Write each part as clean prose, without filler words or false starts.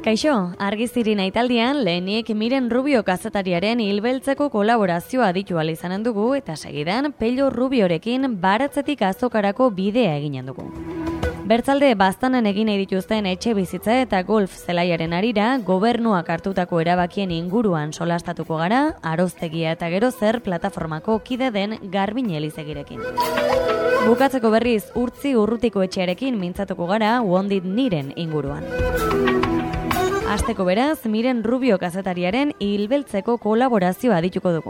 Kaixo, argiziri naitaldian lehenik Miren Rubio kazetariaren hilbeltzeko kolaborazioa aditu ahal izanen dugu eta segidan Pello Rubiorekin baratzetik azokarako bidea eginen dugu. Bertzalde baztanen egin nahi dituzten etxe bizitza eta golf zelaiaren arira, gobernuak hartutako erabakien inguruan solastatuko gara, Aroztegia eta Gero Zer plataformako kide den Garbin Elizegirekin. Bukatzeko berriz Urtzi Urrutiko etxearekin mintzatuko gara Wondit Niren inguruan. Hasteko beraz, Miren Rubio kazetariaren hilbeltzeko kolaborazioa dituko dugu.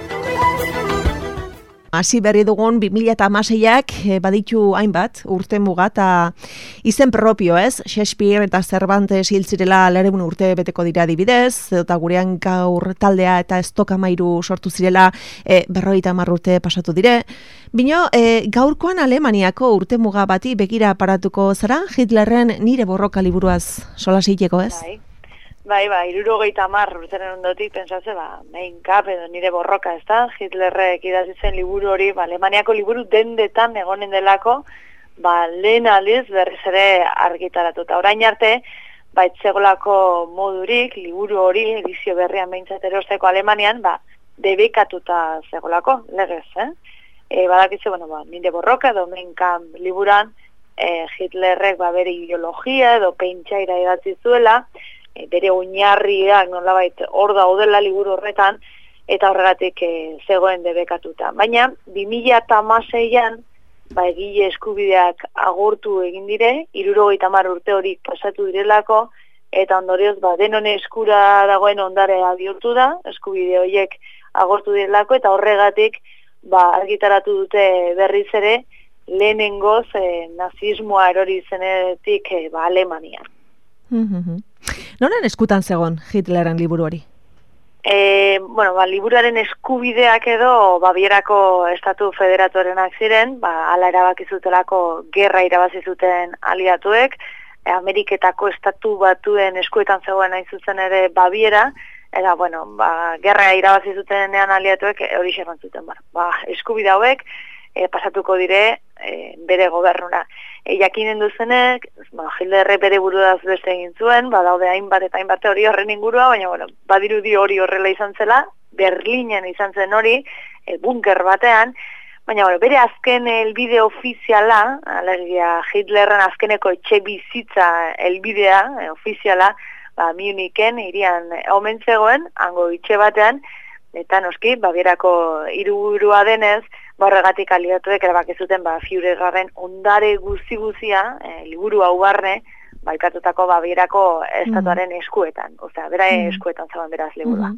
Hasi berri dugun 2016ak baditu hainbat urte muga eta izen propio, ez? Shakespeare eta Cervantes hil zirela 200 urte beteko dira adibidez, eta gurean gaur taldea eta Estokamairu sortu zirela 50 urte pasatu dire. Bino, gaurkoan Alemaniako urte muga bati begira aparatuko zara, Hitlerren Nire borroka liburuaz solasiteko, ez? Bai, 70 urteren ondotik pentsatze, Mein Kampf edo Nire borroka, ez da? Hitlerrek idatzi zen liburu hori, Alemaniako liburu dendetan egonen delako, lehen aldiz berriz ere argitaratuta. Orain arte, etzegolako modurik, liburu hori, edizio berrian behintzat erosteko Alemanian, debekatuta zegolako, legez, Badakizu, Nire borroka edo Mein Kampf liburan, Hitlerrek bere ideologia edo pentsaira idatzi zuela, bere oinarriak nolabait hor daudela liburu horretan, eta horregatik zegoen debekatuta. Baina, 2016an, egile eskubideak agortu egin dire, 70 urte hori pasatu direlako, eta ondorioz, denon eskura dagoen ondarea bihurtu da, eskubide horiek agortu direlako, eta horregatik, argitaratu dute berriz ere, lehenengoz nazismoa erori zenetik Alemania. Noren eskutan zegon Hitlerren liburu hori? Liburuaren eskubideak edo Babierako estatu federatuarenak ziren, hala erabakizutelako gerra irabazi zuten aliatuek, Ameriketako estatu batuen eskuetan zegoen hain zuzen ere Baviera, eta gerra irabazi zutenean aliatuek hori xerran zuten, eskubide hauek pasatuko dire bere gobernura. Jakinen duzenek, Hitlerrek bere buruaz beste egin zuen, daude hainbat eta hainbat hori horren ingurua, baina badirudi hori horrela izan zela, Berlinen izan zen hori, bunker batean, baina bere azken elbide ofiziala, alegia Hitlerren azkeneko etxe bizitza elbidea ofiziala, Munichen hirian omen zegoen, hango etxe batean, eta noski, Babierako hiriburua denez, horregatik aliatuek erabaki zuten Führerren ondare guzti-guzia, liburu hau barne, ikatutako Babierako estatuaren eskuetan. Osea, bera eskuetan zegoen beraz liburua.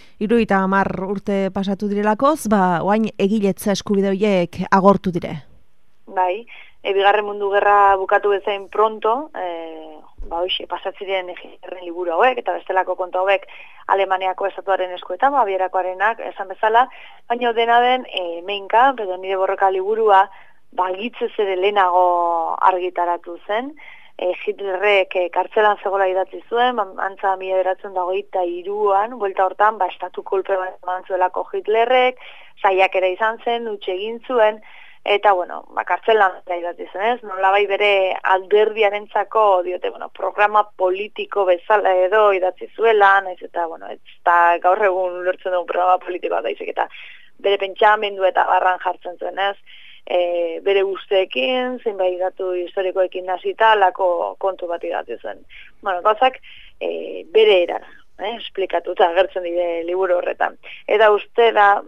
70 urte pasatu direlakoz, oain egiletza eskubide horiek agortu dire. Bai, Bigarren Mundu Gerra bukatu bezain pronto, pasatziren Hitlerren liburu hauek, eta bestelako kontu hauek Alemaniako estatuaren eskuetan, Bavierakoarenak esan bezala, baina dena den Mein Kampf edo Nire borroka liburua gitzez ere lehenago argitaratu zen. Hitlerrek kartzelan zegoela idatzi zuen, antza 1923an, buelta hortan, estatu kolpe bat eman zuelako Hitlerrek, saiakera izan zen, utxe egin zuen, eta, kartzelan idatzi zen, ez? Nolabai bere alderdiarentzako, diote, programa politiko bezala edo idatzi zuela, naiz eta, ez da gaur egun lortzen dugun programa politikoa daizik, eta bere pentsamendu eta barran jartzen zuen, ez? Bere guzteekin, zenbait datu historikoekin hasita, lako kontu bat idatzi zuen. Gauzak, bere eran, esplikatuta agertzen dire liburu horretan. Eta uste da,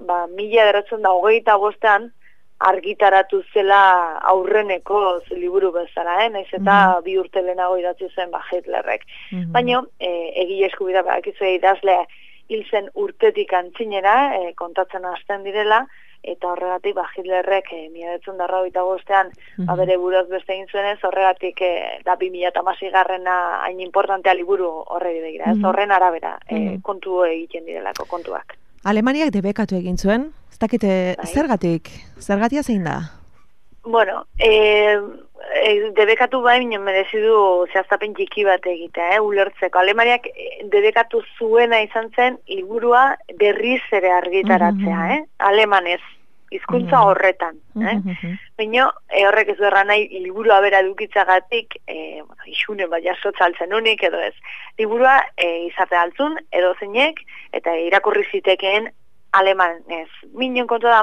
1925an, argitaratu zela aurreneko liburu bezala, naiz eta 2 urte lehenago idatzi zen Hitlerrek. Baina, egile eskubidea badakizu idazlea hil zen urtetik antzinera, kontatzen hasten direla, eta horregatik Hitlerrek 1925an bere buruaz beste egin zuenez, horregatik 2016garrena hain importantea liburu horreri begira, ez horren arabera kontu egiten direlako kontuak. Alemaniak debekatu egin zuen, ez dakite zergatia zein da? Debekatu baino merezi du zehaztapen txiki bat egitea, ulertzeko. Alemaniak debekatu zuena izan zen liburua berriz ere argitaratzea, alemanez. hizkuntza horretan. Baina, horrek ez du erran nahi, liburua bera edukitzagatik, isunen bat jasotza altzen unik, edo ez. Liburua izate altzun, edo zeinek, eta irakurri zitekeen alemanez. Minen kontu da,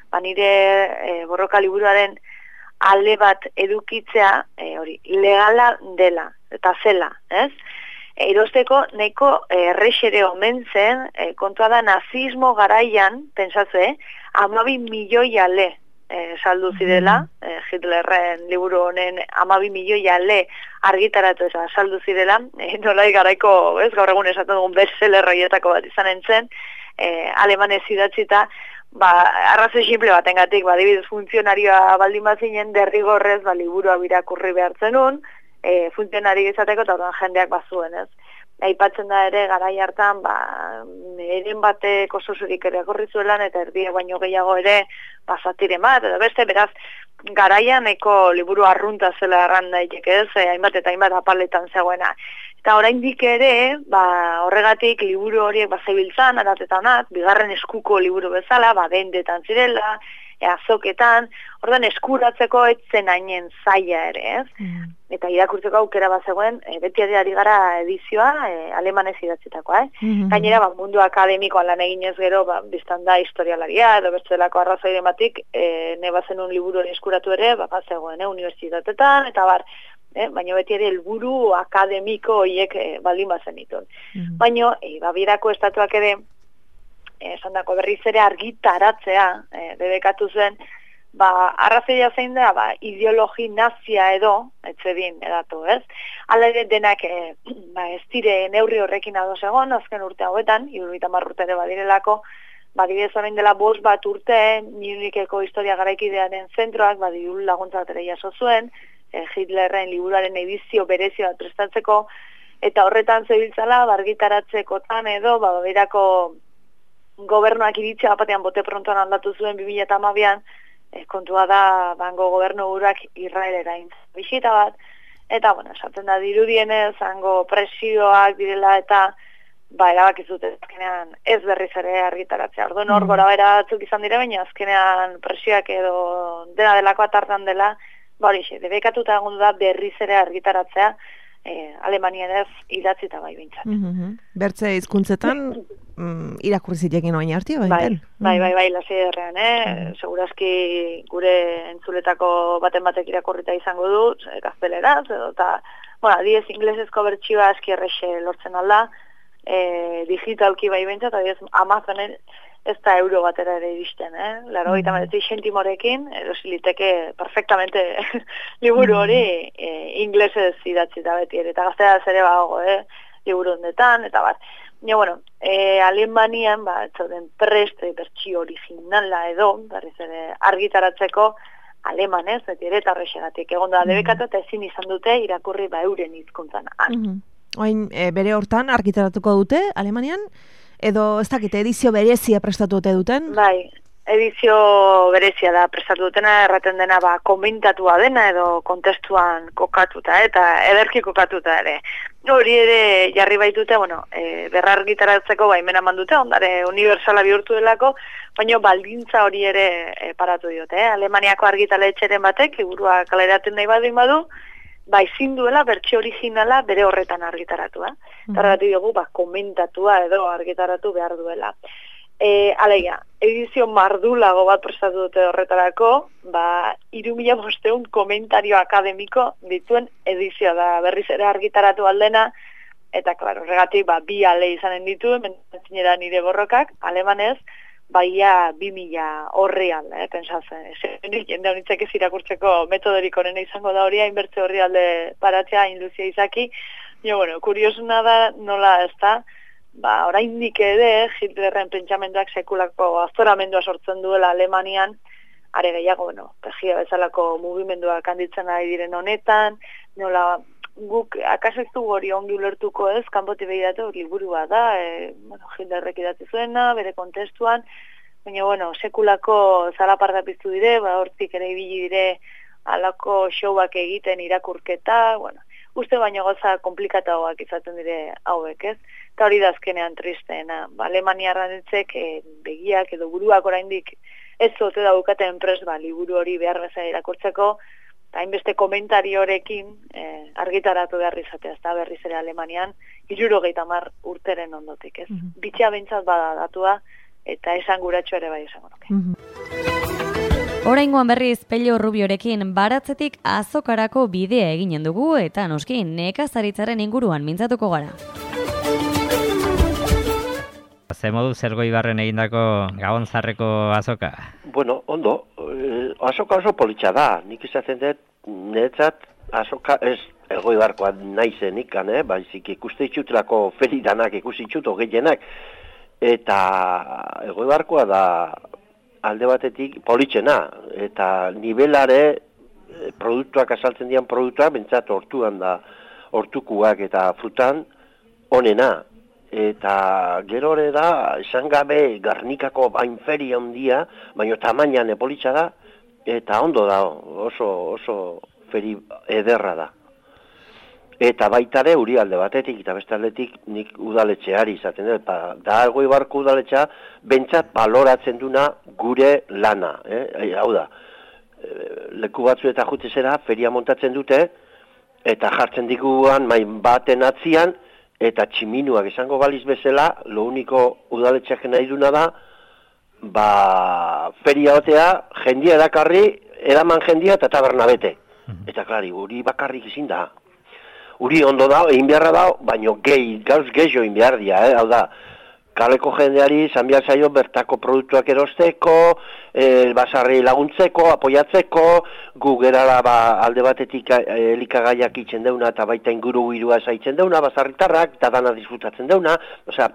nire borroka liburuaren alde bat edukitzea, hori, legala dela, eta zela, ez? Irosteko nahiko errexere omen zen, kontua da nazismo garaian, pensatzue, 12 milioi ale saldu zirela, Hitlerren liburu honen 12 milioi ale argitaratu eta saldu zirela, nolai garaiko, ez, gaur egun esaten dugun bestseller horietako bat izan entzen, alemanez idatzita, arrazoi simple batengatik, adibidez funtzionarioa baldin bazinen, derrigorrez, liburua birakurri behartzen nun, funtzionari izateko eta orduan jendeak bazuen, ez? Aipatzen da ere garai hartan, eren batek oso zurik irakurri zuelan eta erdiak baino gehiago ere pasatiren bat, edo beste, beraz, garaian eko liburu arrunta zela erran daiteke, ez? Hainbat eta hainbat apaletan zegoena. Eta oraindik ere, horregatik liburu horiek zebiltzan, aratetanat, bigarren eskuko liburu bezala, dendetan zirela, azoketan, orduan eskuratzeko etzen hainen zaila ere, ez? Eta irakurtzeko aukera bat zegoen, beti ari gara edizioa, alemanez idatzitakoa, Gainera, mundu akademikoan lan eginez gero, biztan da historialaria, edo bestelako arrazoiren batik, nebazen un liburu hori eskuratu ere, zegoen, unibertsitatetan, eta baina beti ere helburu akademiko horiek baldin bazen ditun. Baina, Bavierako estatuak ere, esandako berriz ere argitaratzea debekatu zen, arrazoia zein da, ideologi nazia edo, etzedin edatu, ez? Hala ere denak ez dire neurri horrekin ados egon, azken urte hauetan, 70 urte ere badirelako, badibidez orain dela 5 urte, Munich-eko historia garaikidearen zentroak, diru laguntza bat ere jaso zuen, Hitlerren liburuaren edizio berezio bat prestatzeko, eta horretan zebiltzala, argitaratzekotan edo, Bavierako gobernuak iritzea batean bote prontoan aldatu zuen 2012an, kontua da bango gobernu buruak Israelera bisita bat, eta, esaten da dirudienez, hango presioak direla eta, erabaki zuten azkenean ez berriz ere argitaratzea. Orduan hor gora bera batzuk izan dire, baina azkenean presioak edo dena delako atartan dela, horixe, debekatuta egon da berriz ere argitaratzea, Alemanianez idatzita bintzat. Bertze hizkuntzetan irakurri zitekin oain hartia, Bai, lasi errean, segurazki gure entzuletako batek irakurrita izango du, gazteleraz, edo eta, adiez inglesezko bertsioa aski errexe lortzen alda, digitalki bintzat, adiez Amazonen ez da euro batera ere iristen, Laro, 80 zentimorekin, erosiliteke perfectamente liburu hori inglesez idatzita beti ere, eta gazteraz ere bago, liburu hondetan, eta bat. Alemanian, etzauden preste bertsio originala edo, berriz ere argitaratzeko alemanez, beti ere, eta horrexegatik. Egon da, debekatu eta ezin izan dute irakurri euren hizkuntzan. Oain, bere hortan argitaratuko dute, Alemanian? Edo, ez dakite, edizio berezia prestatu duten? Bai, edizio berezia da prestatu dutena, erraten dena komentatua dena edo kontestuan kokatuta, eta ederki kokatuta ere. Hori ere jarri baitute, berrargitaratzeko baimena mandute, ondare universala bihurtu delako, baina baldintza hori ere paratu diote. Alemaniako argitaletxeren batek, liburua kaleratzen nahi badu, ezin duela bertsio originala bere horretan argitaratua. Eta horregatik dugu, komentatua edo argitaratu behar duela. Alegia, edizio mardulago bat prestatu dute horretarako, 3.500 komentario akademiko dituen edizioa da berriz ere argitaratu aldena, eta, klaro, horregatik, 2 ale izanen dituen, mentzinera nire borrokak, alemanez, baia 2000 horri alde, pensatzen. Jende honitzek ez irakurtzeko metodorik onena izango da hori, hainbertze horri alde paratzea, Luzia izaki. Kuriosuna da, nola ez da, oraindik ere, Hitlerren pentsamenduak sekulako azoramendua sortzen duela Alemanian, are gehiago, pejia bezalako mugimenduak handitzen ari diren honetan, nola, guk akaso ez dugu hori ongi ulertuko ez, kanpoti behiratu liburua da, Hitlerrek idatzi zuena, bere kontestuan, baina, sekulako zalaparda piztu dire, hortik ere ibili dire alako showak egiten irakurketa, uste baino goza komplikatagoak izaten dire hauek, ez? Eta hori da azkenean tristeena. Alemaniarra ditzek begiak edo buruak oraindik ez zote daukaten pres liburu hori behar bezala irakurtzeko, eta hainbeste komentariorekin argitaratu behar izatea, ez da berriz ere Alemanian, 70 urteren ondotik, ez? Bitxea behintzat bada datua, eta esan guratxo ere bai esango nuke. Oraingoan berriz Pello Rubiorekin baratzetik azokarako bidea eginen dugu, eta noski nekazaritzaren inguruan mintzatuko gara. Ze modu Elgoibarren egindako Gabon Zarreko azoka? Bueno, ondo, azoka oso politxa da, nik izaten dut, niretzat azoka ez Elgoibarkoa naizen ikan, baizik ikuste itxutelako feridanak ikusi itxuto gehienak, eta Elgoibarkoa da alde batetik politxena, eta nibelare produktuak asaltzen dian produktuak, bentsat hortuan da, hortukuak eta frutan, onena. Eta gero ere da, esan gabe Garnikako bainferia handia, baina tamainan politxa da, eta ondo da, oso feri ederra da. Eta baitare uri alde batetik, eta beste aldetik nik udaletxeari izaten dut, da Elgoibarko udaletxea bentsat baloratzen duna gure lana. Hau da, leku batzu eta jutezera feria montatzen dute, eta jartzen diguan main baten atzian, eta tximinuak esango baliz bezala, lo único udaletxeak nahi duna da, feria otea, jendia erakarri, eraman jendia eta taberna bete. Eta klari, uri bakarrik izin da. Uri ondo da, egin beharra da, baino gauz gehiago egin behar dia, hau da, kaleko jendeari zan behar zaio bertako produktuak erosteko, basarri laguntzeko, apoiatzeko, gu gerala alde batetik elikagaiak itzen deuna eta baita inguru irua zaitzen deuna, basarritarrak, eta dana disfrutatzen deuna, osea,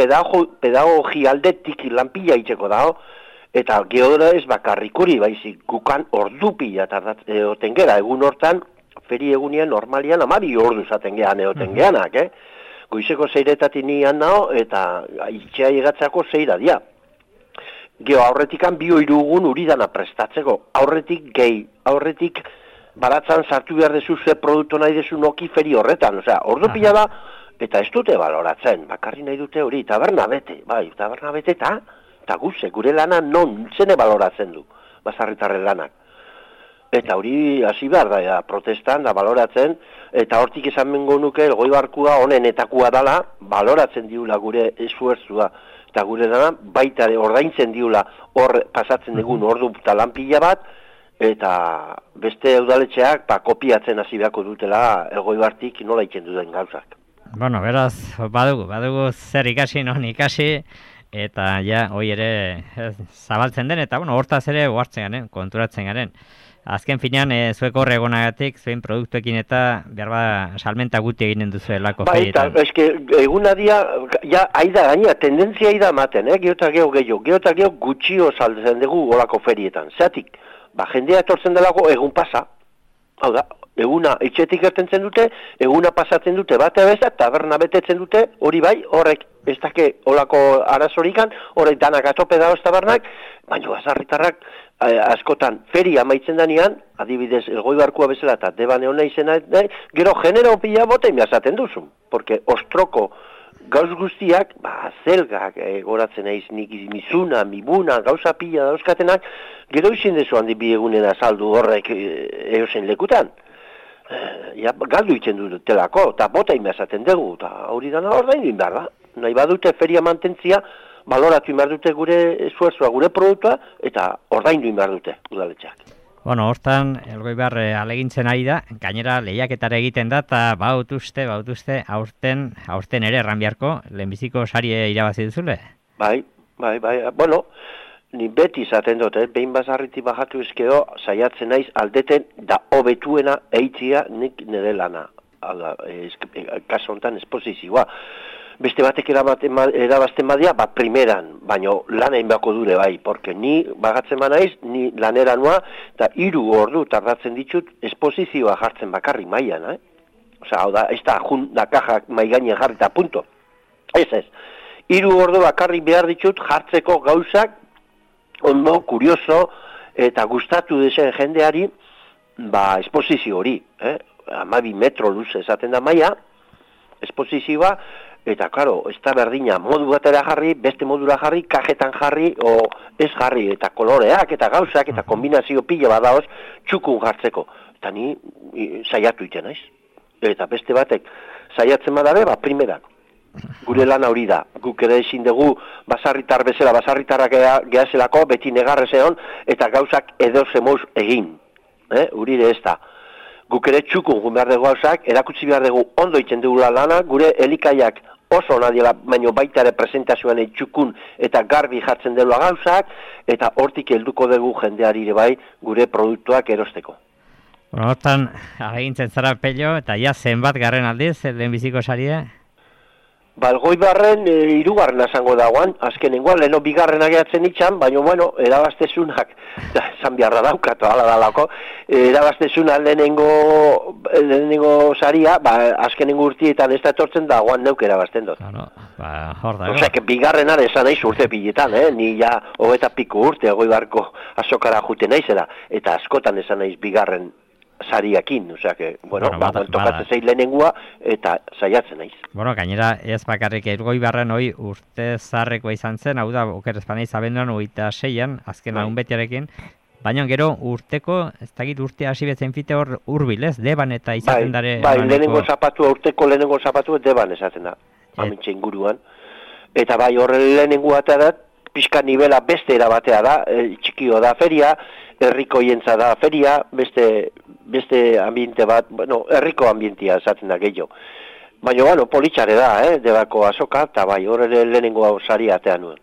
pedagogi aldetik lanpila itzeko dao, eta gehodera ez bakarrikuri, baizik gukan ordupila egoten gera, egun hortan, feri egunean normalian 12 ordu zaten gehan egoten gehanak, Goizeko 6:00 nian nao, eta itxea egatzako 6 dia. Geo aurretikan 2-3 egun uri dana prestatzeko. Aurretik baratzan sartu behar dezu ze produktu nahi dezu noki feri horretan. Osea, ordu pila da, eta ez dute baloratzen. Bakarri nahi dute hori, taberna bete. Bai, taberna bete eta guze, gure lana non zene baloratzen du. Basarritarren lanak. Eta hori hasi behar da, protestan da baloratzen, eta hortik esan bengo nuke Elgoibarkua honenetakua dala, baloratzen diula gure esfuerzua, eta gure dana baitare ordaintzen diula hor pasatzen dugun ordu eta lanpila bat, eta beste udaletxeak kopiatzen hasi beharko dutela Elgoibartik nola itzen duten gauzak. Bueno, beraz, badugu zer ikasi, non ikasi, eta ja, hoi ere zabaltzen den, eta hortaz ere ohartzen garen, konturatzen garen. Azken finean, zuek horre egonagatik, zuen produktuekin eta behar salmenta guti eginen duzuelako ferietan. Bai, eta eguna dia, ja, aida gaina, tendentzia aida maten, geota geho gutxio saltzen dugu olako ferietan. Zeatik, jendea etortzen delako egun pasa, hau da, eguna etxetik ertentzen dute, eguna pasatzen dute bate bezat, taberna betetzen dute, hori bai, horrek ez dake olako arazorikan, horrek danak atope dagoz tabernak, baina basarritarrak askotan feria amaitzen danean, adibidez Elgoibarkua bezala eta Debane hona izena, gero genero pila bota inbiazaten duzu, porque ostroko gauz guztiak, zelgak goratzen naiz nik mizuna, mibuna, gauza pila dauzkatenak, gero izin dezu handi biegunen azaldu horrek eosen lekutan. Galdu itzen dutelako, eta bota inbiazaten dugu, eta hori dana ordain din behar da. Nahi badute feria mantentzia, baloratu behar dute gure esfuerzua, gure produktua, eta ordaindu behar dute udaletxeak. Bueno, hortan, Elgoibar alegintzen ari da, gainera lehiaketara egiten da, eta bautuzte, aurten ere erran beharko, lehenbiziko sarie irabazi duzule? Bai, bueno, ni beti izaten dut, behin basarriti bajatu ezkeo, saiatzen naiz aldeten da hobetuena eitzia nik nire lana. Kaso honetan esposizioa. Beste batek erabazten badia, primeran, baino lan egin beharko dure bai, porque ni bagatzen naiz, ni lanera noa, eta 3 ordu tardatzen ditut esposizioa jartzen bakarri mailan, Osea, hau da, ez da, da kaja maigainen jarri eta punto. Ez. 3 ordu bakarri behar ditut jartzeko gauzak, ondo, kurioso, eta gustatu dezen jendeari, esposizio hori, 12 metro luze esaten da maila, esposizioa, Eta, klaro, ez da berdina, modu batera jarri, beste modura jarri, kajetan jarri, o ez jarri, eta koloreak, eta gauzak, eta kombinazio pila badaoz, txukun jartzeko. Eta ni saiatu iten, naiz? Eta beste batek, saiatzen badabe, primerak. Gure lan hori da. Guk ere ezin dugu basarritar bezala, basarritarrak gehazelako, beti negarrez egon, eta gauzak edo zemoz egin. Urire ez da. Guk ere txukun gun behar dugu gauzak, erakutsi behar dugu ondo iten dugula lana, gure elikaiak oso ona dela, baino baita ere presentazioan txukun eta garbi jartzen dela gauzak, eta hortik helduko dugu jendeari ere bai gure produktuak erosteko. Bueno, hortan, agintzen zara Pello, eta ja zenbat garren aldiz, lehenbiziko saria? Elgoibarren hirugarrena esango dagoan, azkenengoan, leheno bigarrena gehatzen itxan, baina, bueno, erabaztezunak, esan beharra daukat, hala dalako, erabaztezunak lehenengo saria, azkenengo urtietan ez da etortzen dagoan neuk erabazten dut. Hor da. Osea, bigarrenan esan naiz urte piletan, ni ja hogeta piku urte Elgoibarko azokara jute naizela, eta askotan esan naiz bigarren sariakin, osea, tokatzen zei lehenengua eta saiatzen naiz. Bueno, gainera ez bakarrik Elgoibarren hoi urte zarrekoa izan zen, hau da, oker ez banaiz abenduan 26an, azken lagun betiarekin, baina gero urteko, ez dakit urte hasi betzen fite hor urbil, ez? Deban eta izaten dare... lehenengo zapatua, urteko lehenengo zapatua Deban esaten da, amintxe inguruan. Eta horre lehenengoa eta da, pixka nivela beste erabatea da, txikio da feria, herriko jentza da feria, beste ambiente bat, herriko ambientia esaten da gehiago. Baina, politxare da, Debako azoka, eta horre lehenengo saria atean nuen.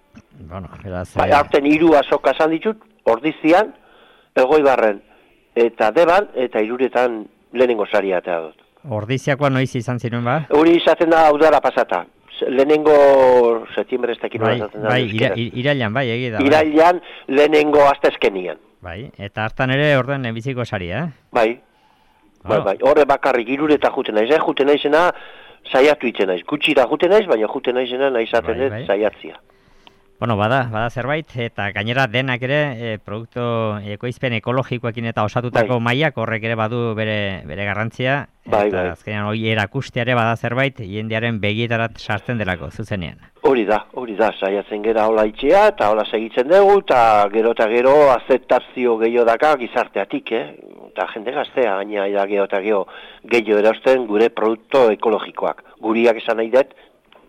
Arten 3 azoka esan ditut, Ordizian, Elgoibarren, eta Deban, eta 3etan lehenengo saria atea dut. Ordiziakoa noiz izan zinuen ba? Hori izaten da udara pasata. Lehenengo septiembre ez dakit irailan, egi da. Irailan lehenengo astezkenian. Eta hartan ere orden lehenbiziko saria, Bai. Horre bakarrik 3 juten naiz, juten naizena saiatu itzen naiz. Gutxira juten naiz, baina juten naizena naizaten dut saiatzia. Bueno, bada zerbait, eta gainera denak ere produktu ekoizpen ekologikoekin eta osatutako mailak horrek ere badu bere garrantzia. Eta azkenean hori erakusteare bada zerbait, jendearen begietarat sartzen delako, zuzenean. Hori da, saiatzen gera hola itxea, eta hola segitzen dugu, eta gero azeptazio gehiago daka gizarteatik, eta jende gaztea, gaina da gehiago erosten gure produktu ekologikoak. Guriak esan nahi dut,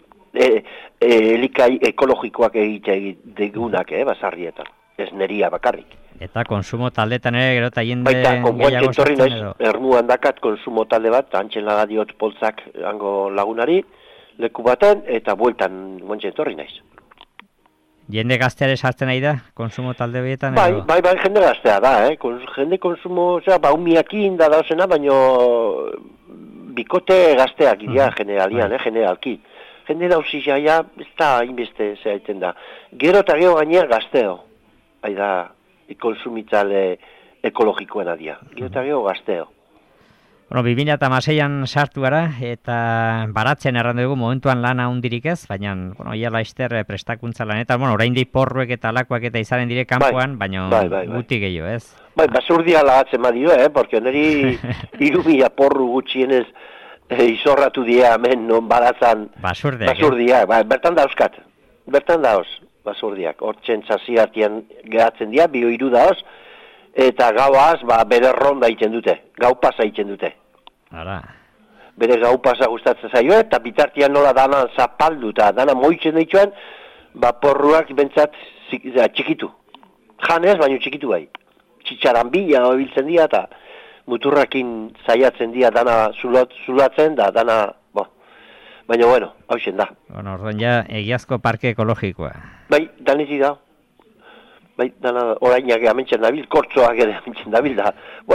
elikai ekologikoak egite degunak, basarrietan, ez neria bakarrik. Eta konsumo taldetan ere gero eta jende gehiago sartzen edo? Ermuan dakat konsumo talde bat, antxen laga diot poltzak hango lagunari, leku baten, eta bueltan guantxe etorri naiz. Jende gazteare sartzen nahi da, konsumo talde horietan? Bai, jende gaztea da, jende konsumo, umiakin da dauzena, baino bikote gazteak idea generalki. Jende dauzi jaia, ez da inbeste zaiten da. Gero eta gero gainea gazteo. Da, konsumitzale ekologikoen adia. Gero eta gero gazteo. Bueno, 2006an sartu gara, eta baratzen errandu dugu momentuan lana hundirik ez, baina, ia laizter prestakuntza lanetan, oraindik porruek eta alakoak eta izanen dire kanpoan, baina guti gehiago, ez? Basurdia lagatzen badio, porque niri 3.000 porru gutxienez izorratu dira hemen non baratzan basurdiak. Bertan dauzkat, basurdiak. Hortzen txasiatian gehatzen dira, 2-3 dauz, eta gauaz bere ronda iten dute, gau pasa iten dute. Bere gau pasa gustatzen zaio, eta bitartian nola dana zapaldu eta dana moitzen dituen, porruak bentsat txikitu. Janez, baino txikitu bai. Txitsaran bila biltzen dira, eta muturrakin zaiatzen dira dana zulatzen, da dana, baina hausen da. Orduan ja, egiazko parke ekologikoa. Bai, danezi da. Bai, dana orainak amentzen dabil, kortzoak ere amentzen dabil da.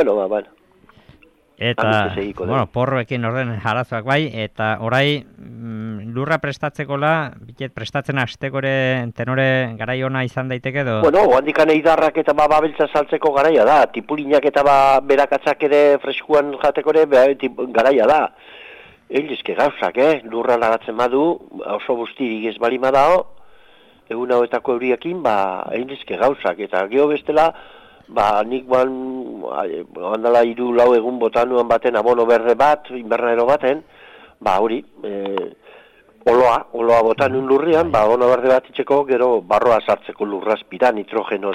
Eta, porroekin horren arazoak bai, eta orai lurra prestatzekola, prestatzen hastekore tenore garai ona izan daiteke edo? Handikan eidarrak eta babeltza saltzeko garaia da, tipulinak eta berakatzak ere freskuan jatekore garaia da. Eilizke gauzak, lurra lagatzen badu, oso bustirik ez balima dao, egun hauetako euriakin, eilizke gauzak, eta geho bestela, nik handala 3-4 egun botanuan baten abono berde bat, invernero baten, hori, oloa botan un lurrian, abono berde bat itxeko, gero barroa sartzeko lurrazpira, nitrogenoz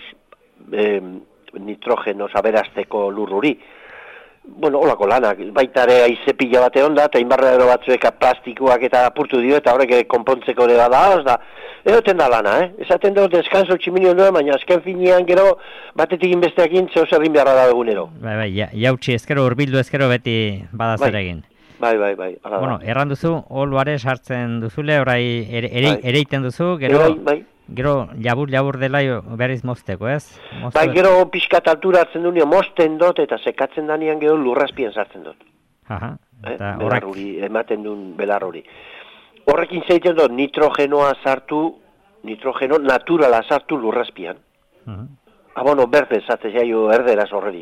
aberazteko lurruri. Bueno, olako lanak, baita ere aize pila bate onda, eta inbarradero batzuek plastikoak eta apurtu dio, eta horrek konpontzeko ere da, egoten da lana, Esaten dut, deskanso tximini ondoen, baina azken finean gero batetik inbesteakin zeu zerrin beharra da egunero. Bai, jautsi ezkero, urbildu ezkero beti badaz ere egin. Bai. Bueno, erran duzu, oluare sartzen duzule, orai ereiten duzu, gero... Gero, labur dela berriz mozteko, ez? Bai, gero pixkat altura hartzen du mozten dut, eta sekatzen danean gero lurrazpien sartzen dut. Aha, eta belar hori, ematen duen belar hori. Horrekin zeiten dut, nitrogeno naturala sartu lurrazpian. Abono berde zaten jaio erderaz horredi.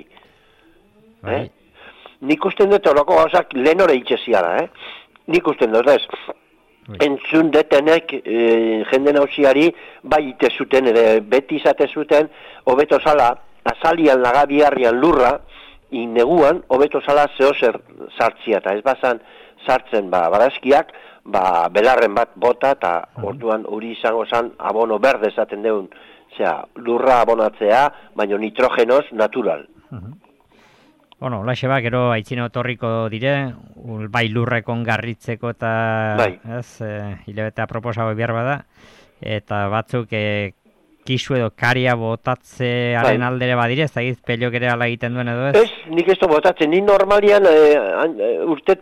Nik usten dut horako gauzak lehen hori itxesiara, Nik usten dut, ez? Entzun detenek jende nausiari bai ite zuten, ere beti izate zuten, hobeto zala, azalian lagabiarrian lurra, neguan, hobeto zala zehozer sartzia, eta ez bazan sartzen barazkiak, belarren bat bota, eta orduan hori izango zan abono berde esaten deun, lurra abonatzea, baino nitrogenoz natural. Bueno, olaxe gero aitzino torriko dire, bai lurrekon garritzeko eta hilabete aproposago behar bada, eta batzuk kisu edo karia botatzearen aldere badire, ez da giz peliok ere ala egiten duen edo ez? Ez, nik ez du botatzen, ni normalian urte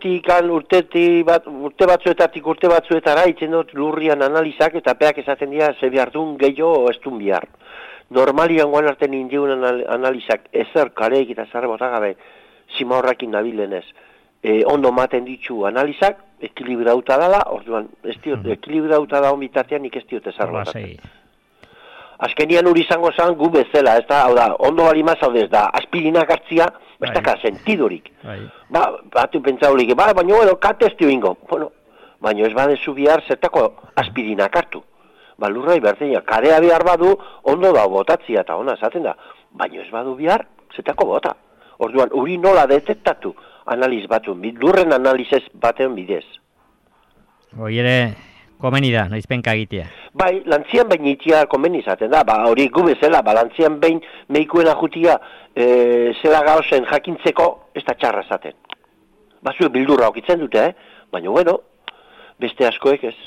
batzuetara itzen dut lurrian analizak eta peak esaten dira ze behar duen gehiago ez duen behar. Normalian guan arte nindiun analizak ezer kareik eta zer botagabe zima horrekin nabilenez. Ondo maten ditu analizak, ekilibrauta dala, orduan, ekilibrauta da onbitatean nik ez diot ezer botatzen. Azkenian uri izango zen gu bezala, ez da, hau da, ondo balima zaudez da, aspirinak hartzia, ez da, sentidorik. Batu pentsaulik, baina, bueno, kate ez ingo. Bueno, baina ez badezu bihar zertako aspirinak hartu. Lurrai berteina, karea behar badu, ondo da botatzia eta ona esaten da. Baina ez badu bihar, zetako bota. Orduan, uri nola detektatu analiz batuen, lurren analizez batean bidez. Hoi ere, komeni da, noizpenka egitea. Bai, lantzian behin itia komeni izaten da, hori gu bezala, lantzian behin meikuen ajutia zela gauzen jakintzeko, ez da txarra zaten. Bazue bildurra okitzen dute, baina bueno, beste askoek ez.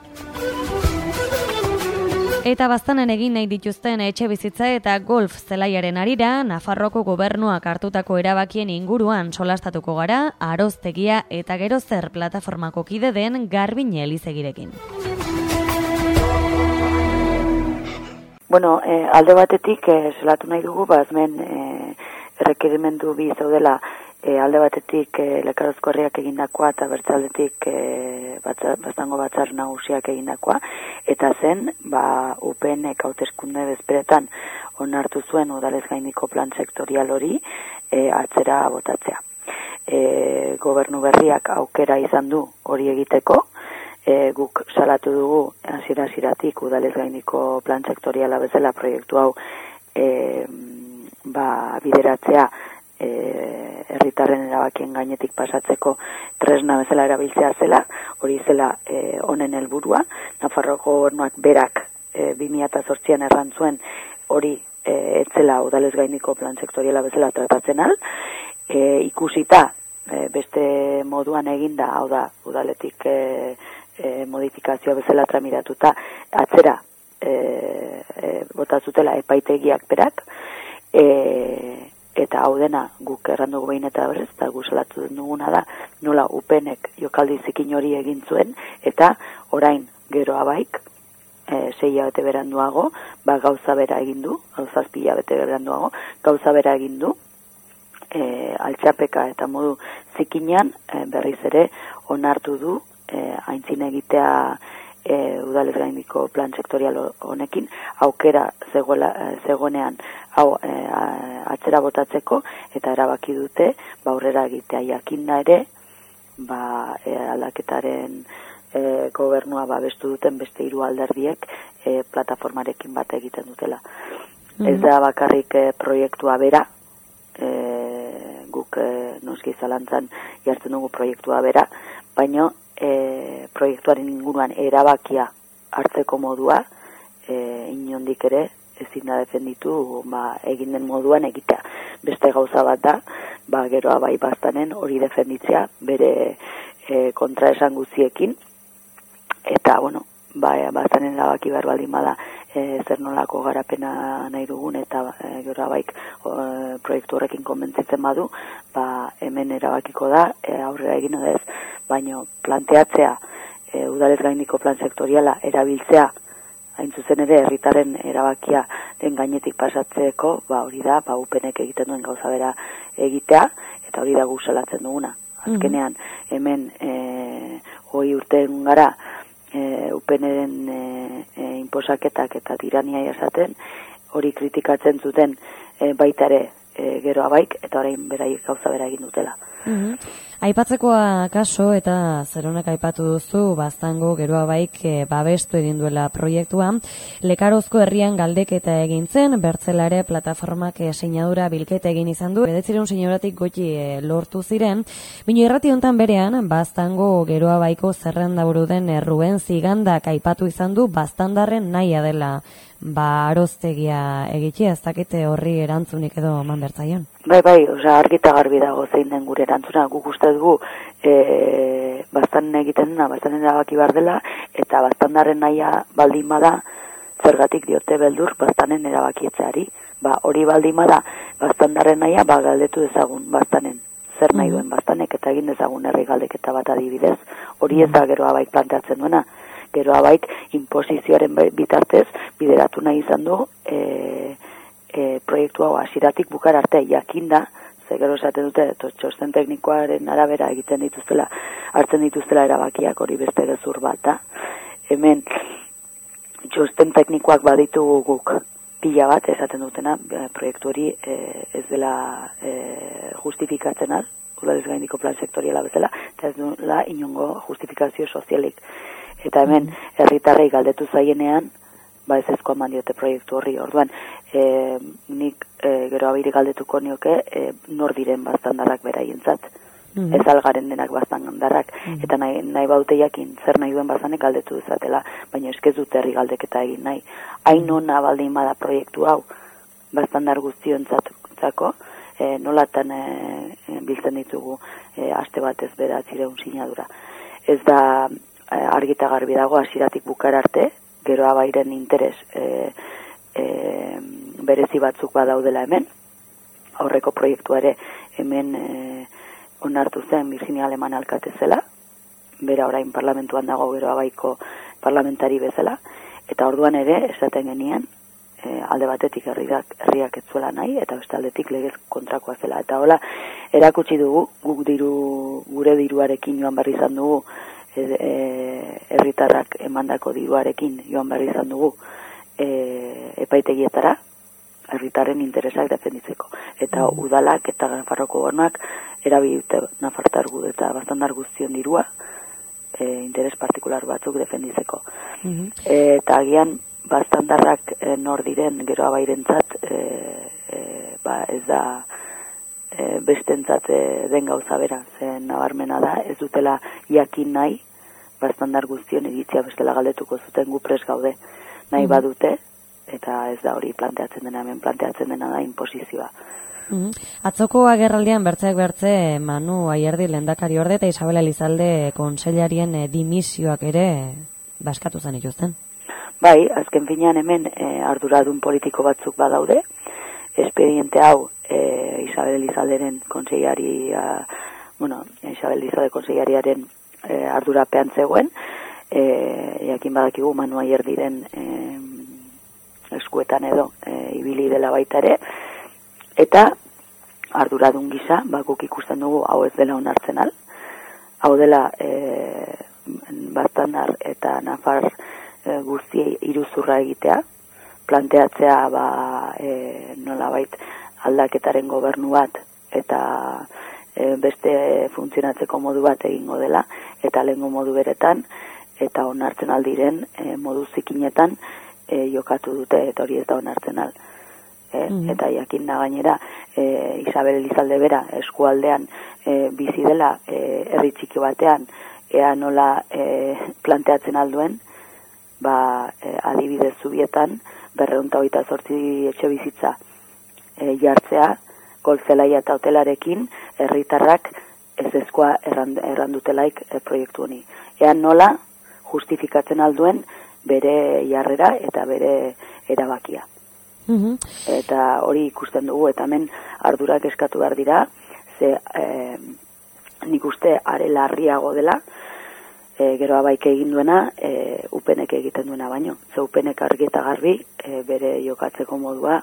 Eta baztanen egin nahi dituzten etxe bizitza eta golf zelaiaren arira, Nafarroko gobernuak hartutako erabakien inguruan solastatuko gara, Aroztegia eta Gero Zer plataformako kide den Garbine Elizegirekin. Bueno, alde batetik zelatu nahi dugu, bazmen errekerimendu bi zaudela alde batetik Lekarozko herriak egindakoa eta bertzaldetik baztango batzar nagusiak egindakoa, eta zen, UPNek hauteskunde bezperetan onartu zuen udalez gaindiko plan sektorial hori atzera botatzea. Gobernu berriak aukera izan du hori egiteko, guk salatu dugu hasiera-hasieratik udalez gaindiko plan sektoriala bezala proiektu hau bideratzea herritarren erabakien gainetik pasatzeko tresna bezala erabiltzea zela, hori zela honen helburua. Nafarroko gobernuak berak 2008an erran zuen hori etzela udalez gaindiko plan sektoriala bezala tratatzen al, ikusita beste moduan eginda, hau da, udaletik modifikazioa bezala tramitatuta atzera botazutela epaitegiak berak, eta hau dena guk errandugu behin eta berrez, eta gu salatu duguna da, nola UPNek jokaldi zikin hori egin zuen, eta orain gero abaik, 6 hilabete beranduago, gauza bera egin du, 7 hilabete beranduago, gauza bera egin du, altxapeka eta modu zikinean berriz ere onartu du aintzin egitea udalez gaindiko plan sektorial honekin aukera zegoenean hau atzera botatzeko, eta erabaki dute aurrera egitea jakinda ere aldaketaren gobernua babestu duten beste 3 alderdiek plataformarekin bat egiten dutela. Ez da bakarrik proiektua bera, guk noski zalantzan jartzen dugu proiektua bera, baina proiektuaren inguruan erabakia hartzeko modua, inondik ere ezin da defenditu egin den moduan egitea. Beste gauza bat da, geroa bai Baztanen hori defenditzea bere kontraesan guztiekin, eta, Baztanen erabaki behar baldin bada zer nolako garapena nahi dugun, eta geroa baik proiektu horrekin konbentzitzen badu, hemen erabakiko da, aurrera egin odez, baina planteatzea udalez gaindiko plan sektoriala erabiltzea, hain zuzen ere herritarren erabakia den gainetik pasatzeko, hori da, UPNek egiten duen gauza bera egitea, eta hori da gu salatzen duguna. Azkenean, hemen 20 urte egun gara, UPNren inposaketak eta tirania jasaten, hori kritikatzen zuten baita ere geroa baik, eta orain beraik gauza bera egin dutela. Aipatzekoa kaso eta Zeronek aipatu duzu Baztango geroa baik babestu egin duela proiektua. Lekarozko herrian galdeketa egin zen, Bertzelare plataformak sinadura bilketa egin izan du. 900 sinaduratik gutxi lortu ziren. Bino irrati hontan berean Baztango geroa baiko zerrendaburu den Ruben Zigandak aipatu izan du Baztandarren nahia dela aroztegia egitea, ez dakite horri erantzunik edo eman bertzaion. Bai, argita garbi dago zein den gure erantzuna, guk uste dugu Baztanen egiten dena, Baztanen erabaki behar dela, eta Baztandarren nahia baldin bada, zergatik diote beldur Baztanen erabakietzeari. Hori baldin bada, Baztandarren nahia, galdetu dezagun Baztanen. Zer nahi duen Baztanek eta egin dezagun herri galdeketa bat adibidez. Hori ez da geroa baik planteatzen duena. Geroa baik inposizioaren bitartez bideratu nahi izan du proiektu hau hasieratik bukara arte jakinda, ze gero esaten dute txosten teknikoaren arabera egiten dituztela, hartzen dituztela erabakiak, hori beste gezur bat da. Hemen txosten teknikoak baditugu guk pila bat esaten dutena, proiektu hori ez dela justifikatzen al, udalez gaindiko plan sektoriala bezala, eta ez duela inongo justifikazio sozialik. Eta hemen, herritarrei galdetu zaienean, ez ezko eman diote proiektu horri. Orduan, nik gero abiri galdetuko nioke, nor diren Baztandarrak beraientzat. Ez algaren denak Baztandarrak. Eta nahi baute jakin, zer nahi duen Baztanek galdetu dezatela, baina eskez dute herri galdeketa egin nahi. Hain ona baldin bada proiektu hau, Baztandar guztiontzako, nolatan biltzen ditugu aste batez bederatzireun sinadura. Ez da argita garbi dago hasieratik bukara arte, geroa bairen interes berezi batzuk badaudela hemen, aurreko proiektuare hemen onartu zen Virginia Aleman alkate zela, bera orain parlamentuan dago geroa baiko parlamentari bezala, eta orduan ere esaten genien, alde batetik herriak ez zuela nahi, eta beste aldetik legez kontrakoa zela. Eta hola, erakutsi dugu, guk gure diruarekin joan berri izan dugu, herritarrak emandako diruarekin joan behar izan dugu epaitegietara herritarren interesak defenditzeko. Eta udalak eta Nafarroko gobernuak erabilite Nafartar eta Baztandar guztion dirua interes partikular batzuk defenditzeko. Eta agian Baztandarrak nor diren geroa bairentzat ez da bestentzat den gauza bera, zen nabarmena da, ez dutela jakin nahi, Baztandar guztion egitzia bestela galdetuko zuten gu pres gaude. Nahi badute, eta ez da hori planteatzen dena, hemen planteatzen dena da imposizioa. Atzoko agerraldian bertzeak bertze Manu Ayerdi lehendakari orde eta Isabel Elizalde kontseilarien dimisioak ere baskatu zen ituzten. Bai, azken finean hemen arduradun politiko batzuk badaude, espediente hau Isabel Elizalderen kontseilaria, Isabel Elizalde konseilariaren ardurapean zegoen, jakin badakigu Manu Ayerdiren eskuetan edo ibili dela baita ere, eta arduradun gisa, guk ikusten dugu hau ez dela onartzen al, hau dela Baztandar eta Nafar guztiei iruzurra egitea, planteatzea nolabait aldaketaren gobernu bat eta beste funtzionatzeko modu bat egingo dela, eta lehengo modu beretan, eta onartzen aldiren modu zikinetan jokatu dute, eta hori ez da onartzen al. Eta jakin da gainera, Isabel Elizalde bera eskualdean bizi dela herri txiki batean, ea nola planteatzen alduen, adibidez Zubietan, 228 etxe bizitza jartzea, golzelaia eta hotelarekin, herritarrak ezezkoa errandutelaik proiektu honi. Ea nola justifikatzen alduen bere jarrera eta bere erabakia. Eta hori ikusten dugu, eta hemen ardurak eskatu behar dira, ze nik uste are larriago dela, gero abaik egin duena, upenek egiten duena baino. Ze upenek argi eta garbi, bere jokatzeko modua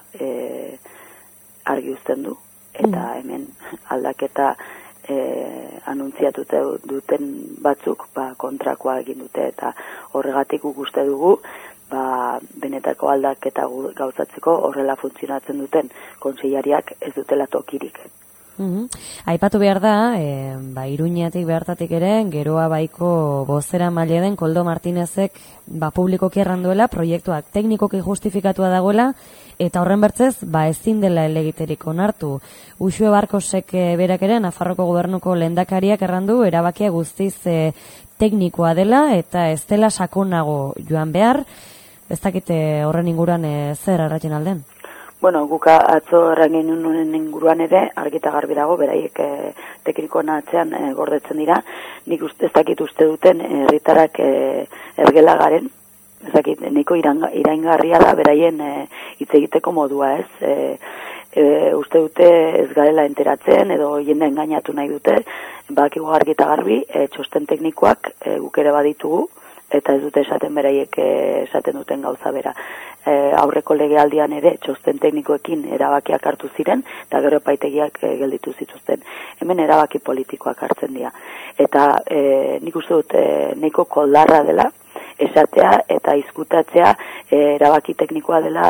argi uzten du. Eta hemen aldaketa anuntziatu duten batzuk kontrakoa egin dute, eta horregatik uste dugu benetako aldaketa gauzatzeko horrela funtzionatzen duten kontseilariak ez dutela tokirik. Aipatu behar da, Iruñatik behartatik ere, Geroa Baiko bozera maile den Koldo Martinezek publikoki erranduela, proiektuak teknikoki justifikatua dagoela, eta horren bertzez, ezin dela elegiterik onartu. Uxue Barkosek berak ere, Nafarroko gobernuko lehendakariak errandu, erabakia guztiz teknikoa dela, eta ez dela sakonago joan behar, ez dakite horren inguruan zer arratzen alden? Bueno, guka atzo errangin honen inguruan ere, argita garbi dago, beraiek teknikoen atzean gordetzen dira. Nik ez dakit uste duten herritarrak ergela garen, ez dakit, niko iraingarria da beraien hitz egiteko modua, ez? Uste dute ez garela enteratzen edo jende engainatu nahi dute, bakigu argita garbi, txosten teknikoak guk ere baditugu, eta ez dute esaten beraiek esaten duten gauza bera. Aurreko legealdian ere txosten teknikoekin erabakiak hartu ziren, eta gero epaitegiak gelditu zituzten. Hemen erabaki politikoak hartzen dira. Eta nik uste dut nahiko koldarra dela, esatea eta izkutatzea erabaki teknikoa dela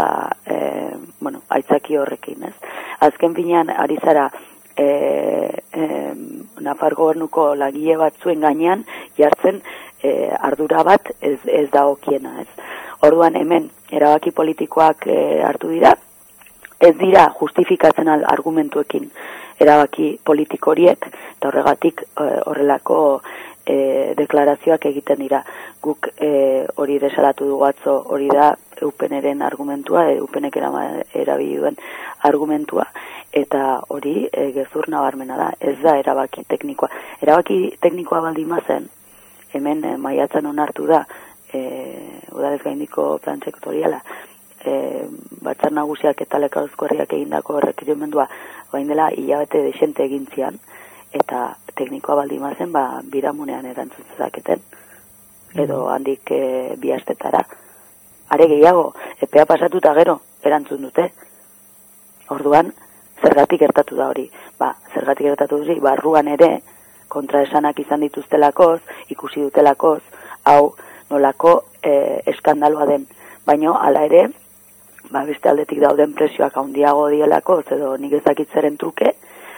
aitzaki horrekin, ez? Azken finean ari zara Nafar gobernuko lagile batzuen gainean jartzen ardura bat ez dagokiena, ez? Orduan hemen erabaki politikoak hartu dira, ez dira justifikatzen argumentuekin erabaki politiko horiek, eta horregatik horrelako deklarazioak egiten dira. Guk hori desalatu dugu atzo, hori da eupeneren argumentua, eupenek erabili duen argumentua, eta hori gezur nabarmena da, ez da erabaki teknikoa. Erabaki teknikoa baldin bazen, hemen maiatzan onartu da, udalez gaindiko plan sektoriala, batzar nagusiak eta Lekaruzko herriak egindako errekirimendua bain dela hilabete desente egin zian, eta teknikoa baldin bazen, biramunean erantzun zezaketen, edo handik bi astetara. Are gehiago, epea pasatuta gero, erantzun dute. Orduan, zergatik gertatu da hori? Zergatik gertatu duzi, barruan ere, kontraesanak izan dituztelakoz, ikusi dutelakoz, hau nolako eskandaloa den. Baina, hala ere, beste aldetik dauden presioak handiago dielakoz, edo nik ezakitzeren truke,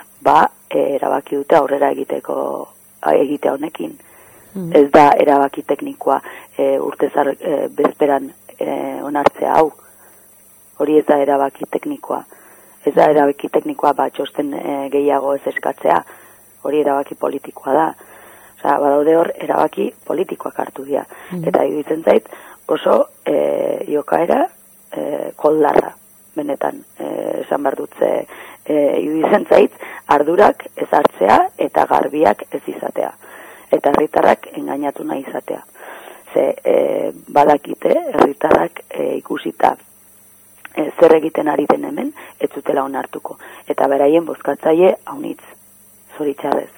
erabaki dute aurrera egitea honekin. Ez da erabaki teknikoa urtezar bezperan onartzea hau. Hori ez da erabaki teknikoa. Ez da erabaki teknikoa txosten gehiago ez eskatzea. Hori erabaki politikoa da. Badaude hor erabaki politikoak hartu dira. Eta iruditzen zait oso jokaera koldarra. Benetan, esan behar dutze iruditzen zait, ardurak ez hartzea eta garbiak ez izatea. Eta herritarrak engainatu nahi izatea. Badakite, herritarrak ikusita zer egiten ari den hemen, ez zutela onartuko. Eta beraien bozkatzaile haunitz, zoritxarrez.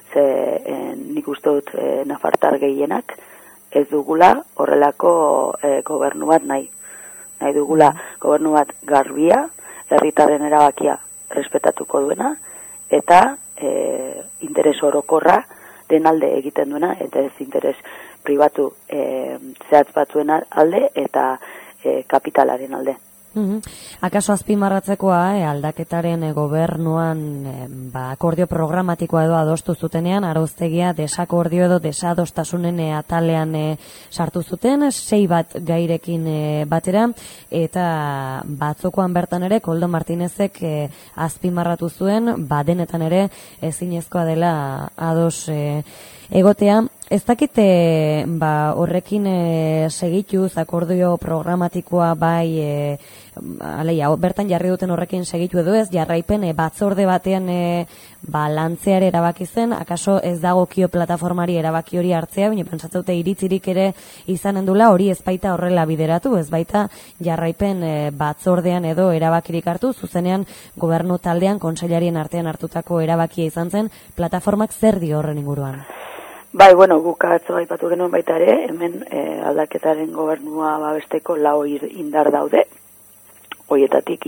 Nik uste dut nafartar gehienak ez dugula horrelako gobernu bat nahi. Nahi dugula gobernu bat garbia, herritarren erabakia respetatuko duena, eta interes orokorra den alde egiten duena, eta ez interes pribatu zehatz batzuen alde, eta kapitalaren alde. Akaso azpimarratzekoa, aldaketaren gobernuan akordio programatikoa edo adostu zutenean, Arauztegia desakordio edo desadostasunen atalean sartu zuten, 6 bat gairekin batera, eta batzokoan bertan ere, Koldo Martinezek azpimarratu zuen, denetan ere ezinezkoa dela ados egotea. Ez dakite horrekin segituz akordio programatikoa bai aleia, bertan jarri duten horrekin segitu edo ez, jarraipen batzorde batean lantzeare erabaki zen, akaso ez dagokio plataformari erabaki hori hartzea, baina pentsatzen dute iritzirik ere izanen dula hori ez baita horrela bideratu, ez baita jarraipen batzordean edo erabakirik hartu, zuzenean gobernu taldean kontseilarien artean hartutako erabakia izan zen, plataformak zer dio horren inguruan? Bai, bueno, guk atzo aipatu genuen baita ere, hemen aldaketaren gobernua babesteko 4 indar daude, hoietatik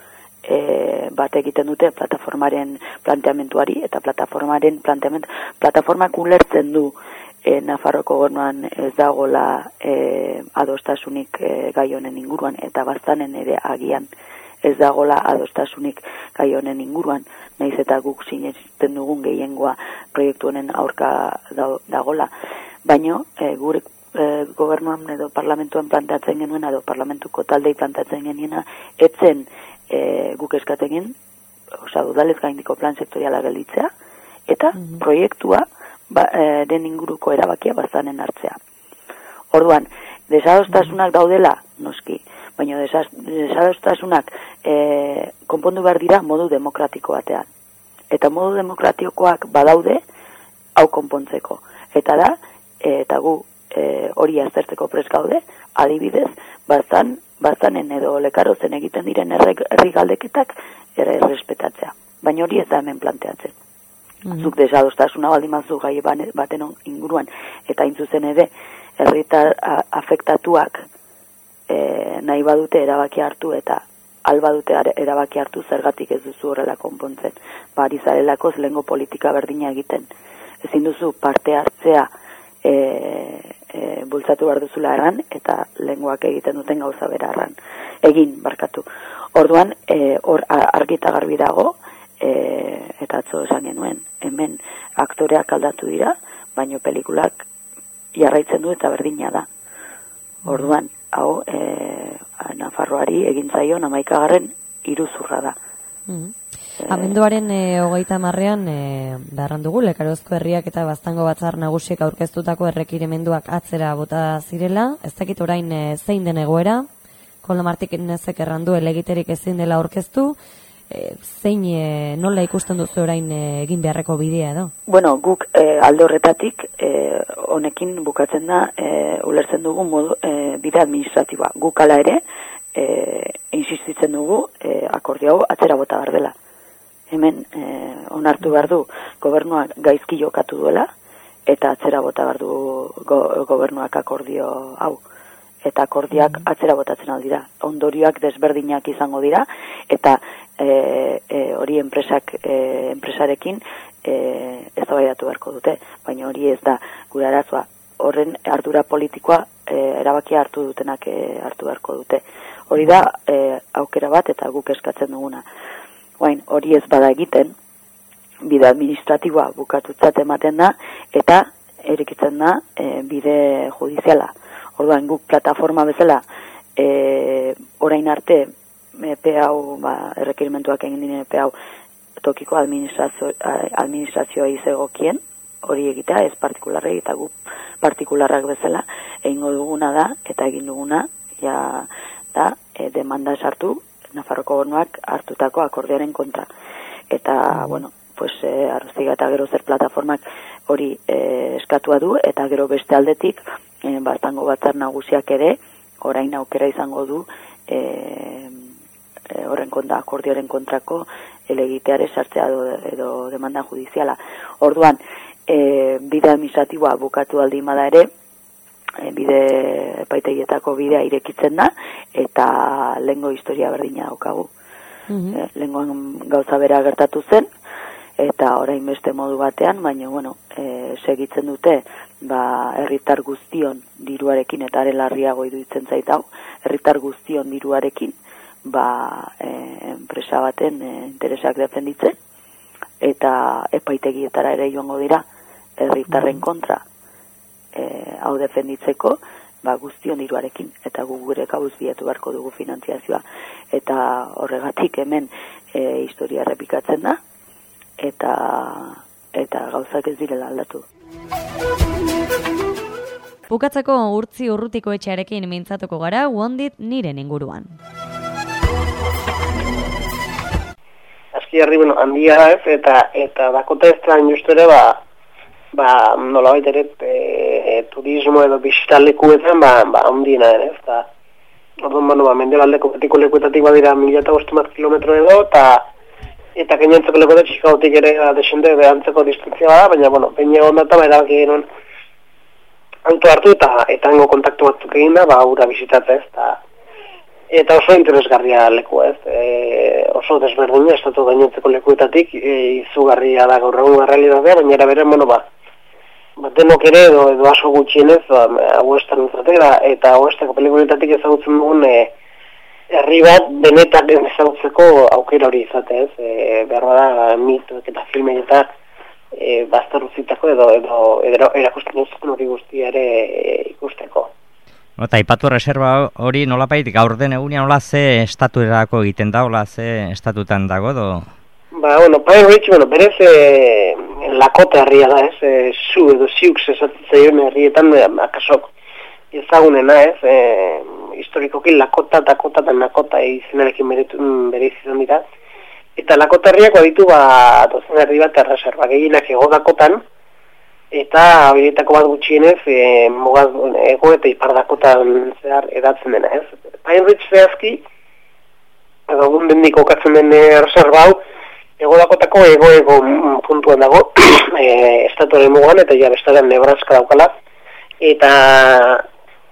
3 bat egiten dute plataformaren planteamenduari, eta plataformak ulertzen du Nafarroko gobernuan ez dagoela adostasunik gai honen inguruan, eta Baztanen ere agian ez dagoela adostasunik gai honen inguruan, naiz eta guk sinesten dugun gehiengoa proiektu honen aurka dagola. Baino, gure gobernuan edo parlamentuan planteatzen genuen, edo parlamentuko taldei planteatzen geniena, etzen guk eskatzen udalez gaindiko plan sektoriala gelditzea, eta proiektua den inguruko erabakia Baztanen hartzea. Orduan, desadostasunak daudela, noski, baina desadostasunak konpondu behar dira modu demokratiko batean. Eta modu demokratikoak badaude hau konpontzeko. Eta da, eta gu hori aztertzeko prest gaude, adibidez, Baztanen edo Lekarozen egiten diren herri galdeketak errespetatzea. Baina hori ez da hemen planteatzen. Zuk desadostasuna baldin bazu gai baten inguruan, eta intzuzen ere herritar afektatuak nahi badute erabaki hartu eta albadute erabaki hartu zergatik ez duzu horrela konpontzen. Ari zarelako lehengo politika berdina egiten. Ezin duzu parte hartzea bultzatu behar duzula erran, eta lehengoak egiten duten gauza bera erran. Egin, barkatu. Orduan, hor argi eta garbi dago, eta atzo esan genuen, hemen aktoreak aldatu dira, baino pelikulak jarraitzen du eta berdina da. Orduan, hau, Nafarroari egin zaion 11. iruzurra da. Abenduaren 30ean beharran dugu, Lekarozko herriak eta Baztango batzar nagusiek aurkeztutako errekirimenduak atzera bota zirela, ez dakit orain zein den egoera, Koldo Martinezek errandu elegiterik ezin dela aurkeztu, zein nola ikusten duzu orain egin beharreko bidea edo? Bueno, guk alde horretatik honekin bukatzen da ulertzen dugu bide administratiboa. Guk ala ere insistitzen dugu akordio hau atzera bota behar dela. Hemen onartu behar du gobernuak gaizki jokatu duela eta atzera bota behar du gobernuak akordio hau. Eta akordioak atzera botatzen aldira. Ondorioak desberdinak izango dira, eta hori enpresarekin eztabaidatu beharko dute, baina hori ez da gure arazoa. Horren ardura politikoa erabakia hartu dutenak hartu beharko dute. Hori da aukera bat eta guk eskatzen duguna. Hori ez bada egiten, bide administratiboa bukatutzat ematen da, eta erikitzen da bide judiziala. Orduan guk plataforma bezala orain arte epe hau, errekerimentuak egin dinen epe hau tokiko administrazioa izegokien, hori egitea, ez partikularrei, eta guk partikularrak bezala egingo duguna da, eta egin duguna, da, demanda sartu, Nafarroko gobernuak hartutako akordioaren kontra. Eta, bueno, Arroziga eta gero zer plataformak hori eskatua du, eta gero beste aldetik, Baztango batzar nagusiak ere, orain aukera izango du, akordioaren kontrako elegiteare sartzea edo demanda judiziala. Orduan, bide administratiboa bukatu aldi bada ere, bide epaitegietako bidea irekitzen da, eta lehengo historia berdina daukagu. Lehengoan gauza bera gertatu zen, eta orain beste modu batean, baina, bueno, segitzen dute, herritar guztion diruarekin, eta are larriago iruditzen zait hau, herritar guztion diruarekin, enpresa baten interesak defenditzen, eta epaitegietara ere joango dira, herritarren kontra, hau defenditzeko, guztion diruarekin, eta gure kabuz bilatu beharko dugu finantziazioa, eta horregatik hemen historia errepikatzen da, eta gauzak ez direla aldatu. Bukatzeko Urtzi Urrutiko etxearekin mintzatuko gara Wondit niren inguruan. Aski herri, handia ez, eta Dakota Extrain justu ere, nolabait ere turismo edo bisitalekuetan, handiena ere, ez, orduan, mendebaldeko betiko lekuetatik badira 1.500 kilometro edo, eta gainontzeko lekuetan txikautik ere desende behantzeko distantzia bada, baina, peine ondata, erabaki genuen auto hartu eta hango kontaktu batzuk egin da, ura bisitatzez, eta oso interesgarria leku ez, oso desberdina, estatu gainontzeko lekuetatik, izugarria da gaur egun realitatea, baina eraberen, denok ere edo asko gutxienez, Western izatera, eta Westernko pelikuletatik ezagutzen dugun herri bat benetan ezagutzeko aukera hori izatez, behar bada mitoek eta filmei eta bazterruzitako edo erakusten duzun hori guztia ere ikusteko. Eta ipatu reserva hori nolapait gaur den egunean nola ze estatuerako egiten da, nola ze estatutan dago edo? Pine Ridge, berez Lakota herria da, ez, Sioux esatzen zaion herrietan, akasok ezagunena, ez, historikoki Lakota, Dakota eta Nakota izenarekin bere izan dira. Eta Lakota herriak baditu dozen herri bat erreserba, gehienak Ego Dakotan, eta horietako bat gutxienez, Ego eta Ipar Dakotan zehar edatzen dena, ez. Pine Ridge zehazki, edo gundendik okatzen den erreserba hau, Ego Dakotako ego puntuan dago, estatuaren mugan, eta ja bestaren Nebraska daukala, eta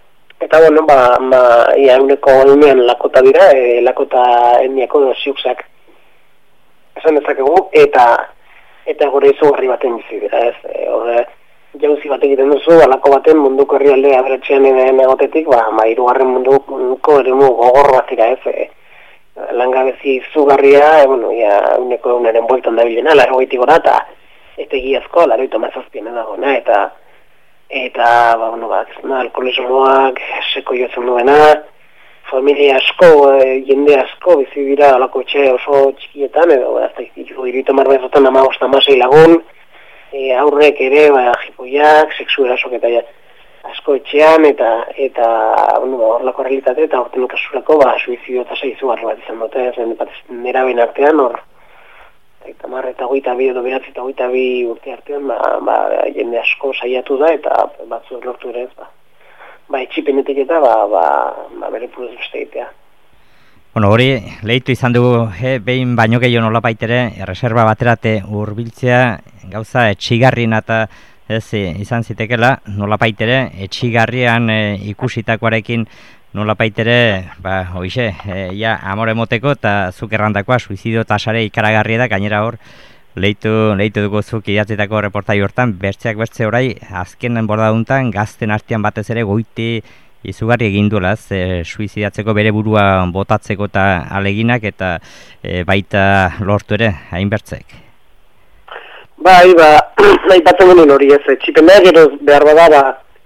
euneko egunean Lakota dira, Lakota etniako Siouxak esan dezakegu, eta gore izugarri baten bizi dira, ez, jauzi bat egiten duzu, alako baten munduko herrialde aberatzean egotetik, hirugarren munduko eremu gogor bat dira, ez, langabezi izugarria, euneko egunaren bueltan da bilena, 80 gora, eta egiazko, 87 dagona, eta alkoholismoak seko jotzen duena, familia asko, jende asko, bizi dira alako etxe oso txikietan, edo, iruditu marbezotan 15-16 lagun, aurrek ere, jipoiak, seksu erasok eta asko etxean, eta horlako realitate, eta horten kasurako, suizidio eta izugarri bat izan dute, nera ben artean, eta 22 edo 22 urte artean, jende asko saiatu da, eta batzuek lortu ere ez, etxipenetik eta, bere puruz beste egitea. Hori lehitu izan dugu, behin baino gehiago nolapaitere, erreserba baterate hurbiltzea gauza etxigarrien eta ez izan zitekela, nolapaitere, etxigarrian ikusitakoarekin nolapaitere, hoize, amore moteko eta zuk errandakoa, suizidio tasare ikaragarria da, gainera hor, lehitu dugu zuk idatzitako reportai hortan, bertzeak bertze orai, azken bordaduntan, gazten artean batez ere goiti izugarri egin duela, suizidatzeko bere burua botatzeko eta aleginak, eta baita lortu ere, hainbertzek. Nahi batzen genuen hori ez, txipena gero behar bada,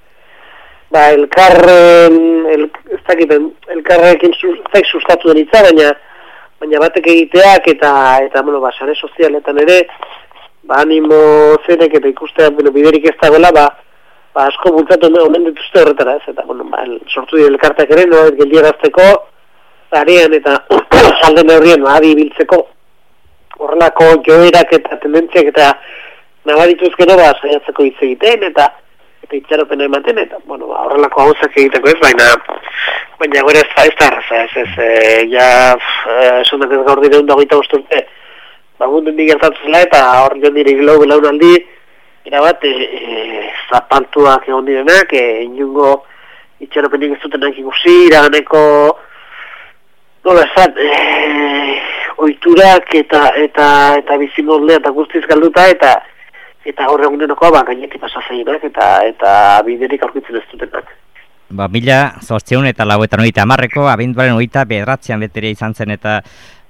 elkarrekin sustatu denitza, baina batek egiteak eta sare sozialetan ere, animo zenek eta ikustea biderik ez dagoela, asko bultzatu omen dituzte horretara ez, eta sortu dira elkartak ere, geldierazteko, arean eta salden horrien adi biltzeko, horrelako joerak eta tendentziak eta nabarituz gero saiatzeko hitz egiten eta itxaropena ematen eta horrelako gauzak egiteko ez, baina gure ez da arraza esonak ez gaur dire 25 urte gunden digertatu zela eta hor joan dire glau belaunaldi erabat zapaltuak egon direnak, inungo itxaropenik ez dutenak ikusi, iraganeko nola esan, oiturak eta bizimoldea eta guztiz galduta eta horre egunerokoa gainetik pasazeinak eta biderik aurkitzen ez dutenak. 1990 eta abenduaren 29 betere izan zen eta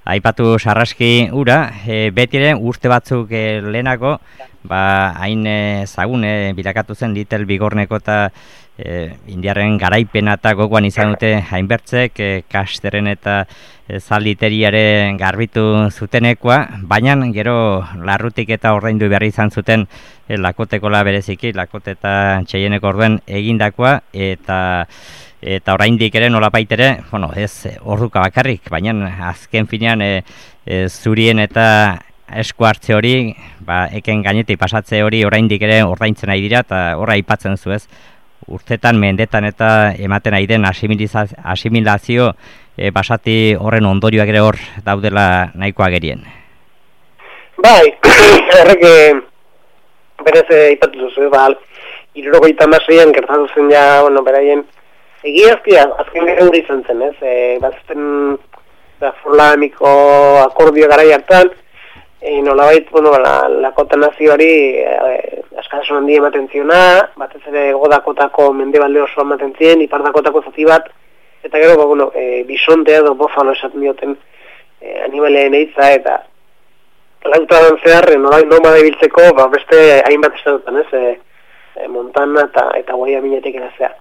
aipatu sarraski ura, beti ere urte batzuk lehenako, hain zagun bilakatu zen Little Bigorneko eta Indiarren garaipena eta gogoan izan dute hainbertzek, Kasteren eta Zalditeriaren garbitu zutenekoa, baina gero larrutik eta ordaindu behar izan zuten Lakotekola bereziki, Lakote eta Txeieneko orduen egindakoa, eta oraindik ere nolapait ere, ez orduka bakarrik, baina azken finean zurien eta esku hartze hori, eken gainetik pasatze hori oraindik ere ordaintzen nahi dira, eta horra aipatzen zu ez, urtetan, mendetan eta ematen ari den asimilazio basati horren ondorioak ere hor daudela nahiko agerien. Bai, horrek berez aipatu duzu, 76an gertatu zen ja, beraien egiazkia, azken gero hori izan zen, ez? Bazen Forlamiko akordio garai hartan, nolabait, Lakota nazioari askatasun handi ematen ziona, batez ere Godakotako mendebalde oso ematen zien, Ipardakotako zati bat, eta gero, bisonte edo bofalo esaten dioten animaleen eitza, eta lautadan zehar, nolabait nomada ibiltzeko, beste hainbat estatutan, ez? Montana eta Guayaminetik zehar.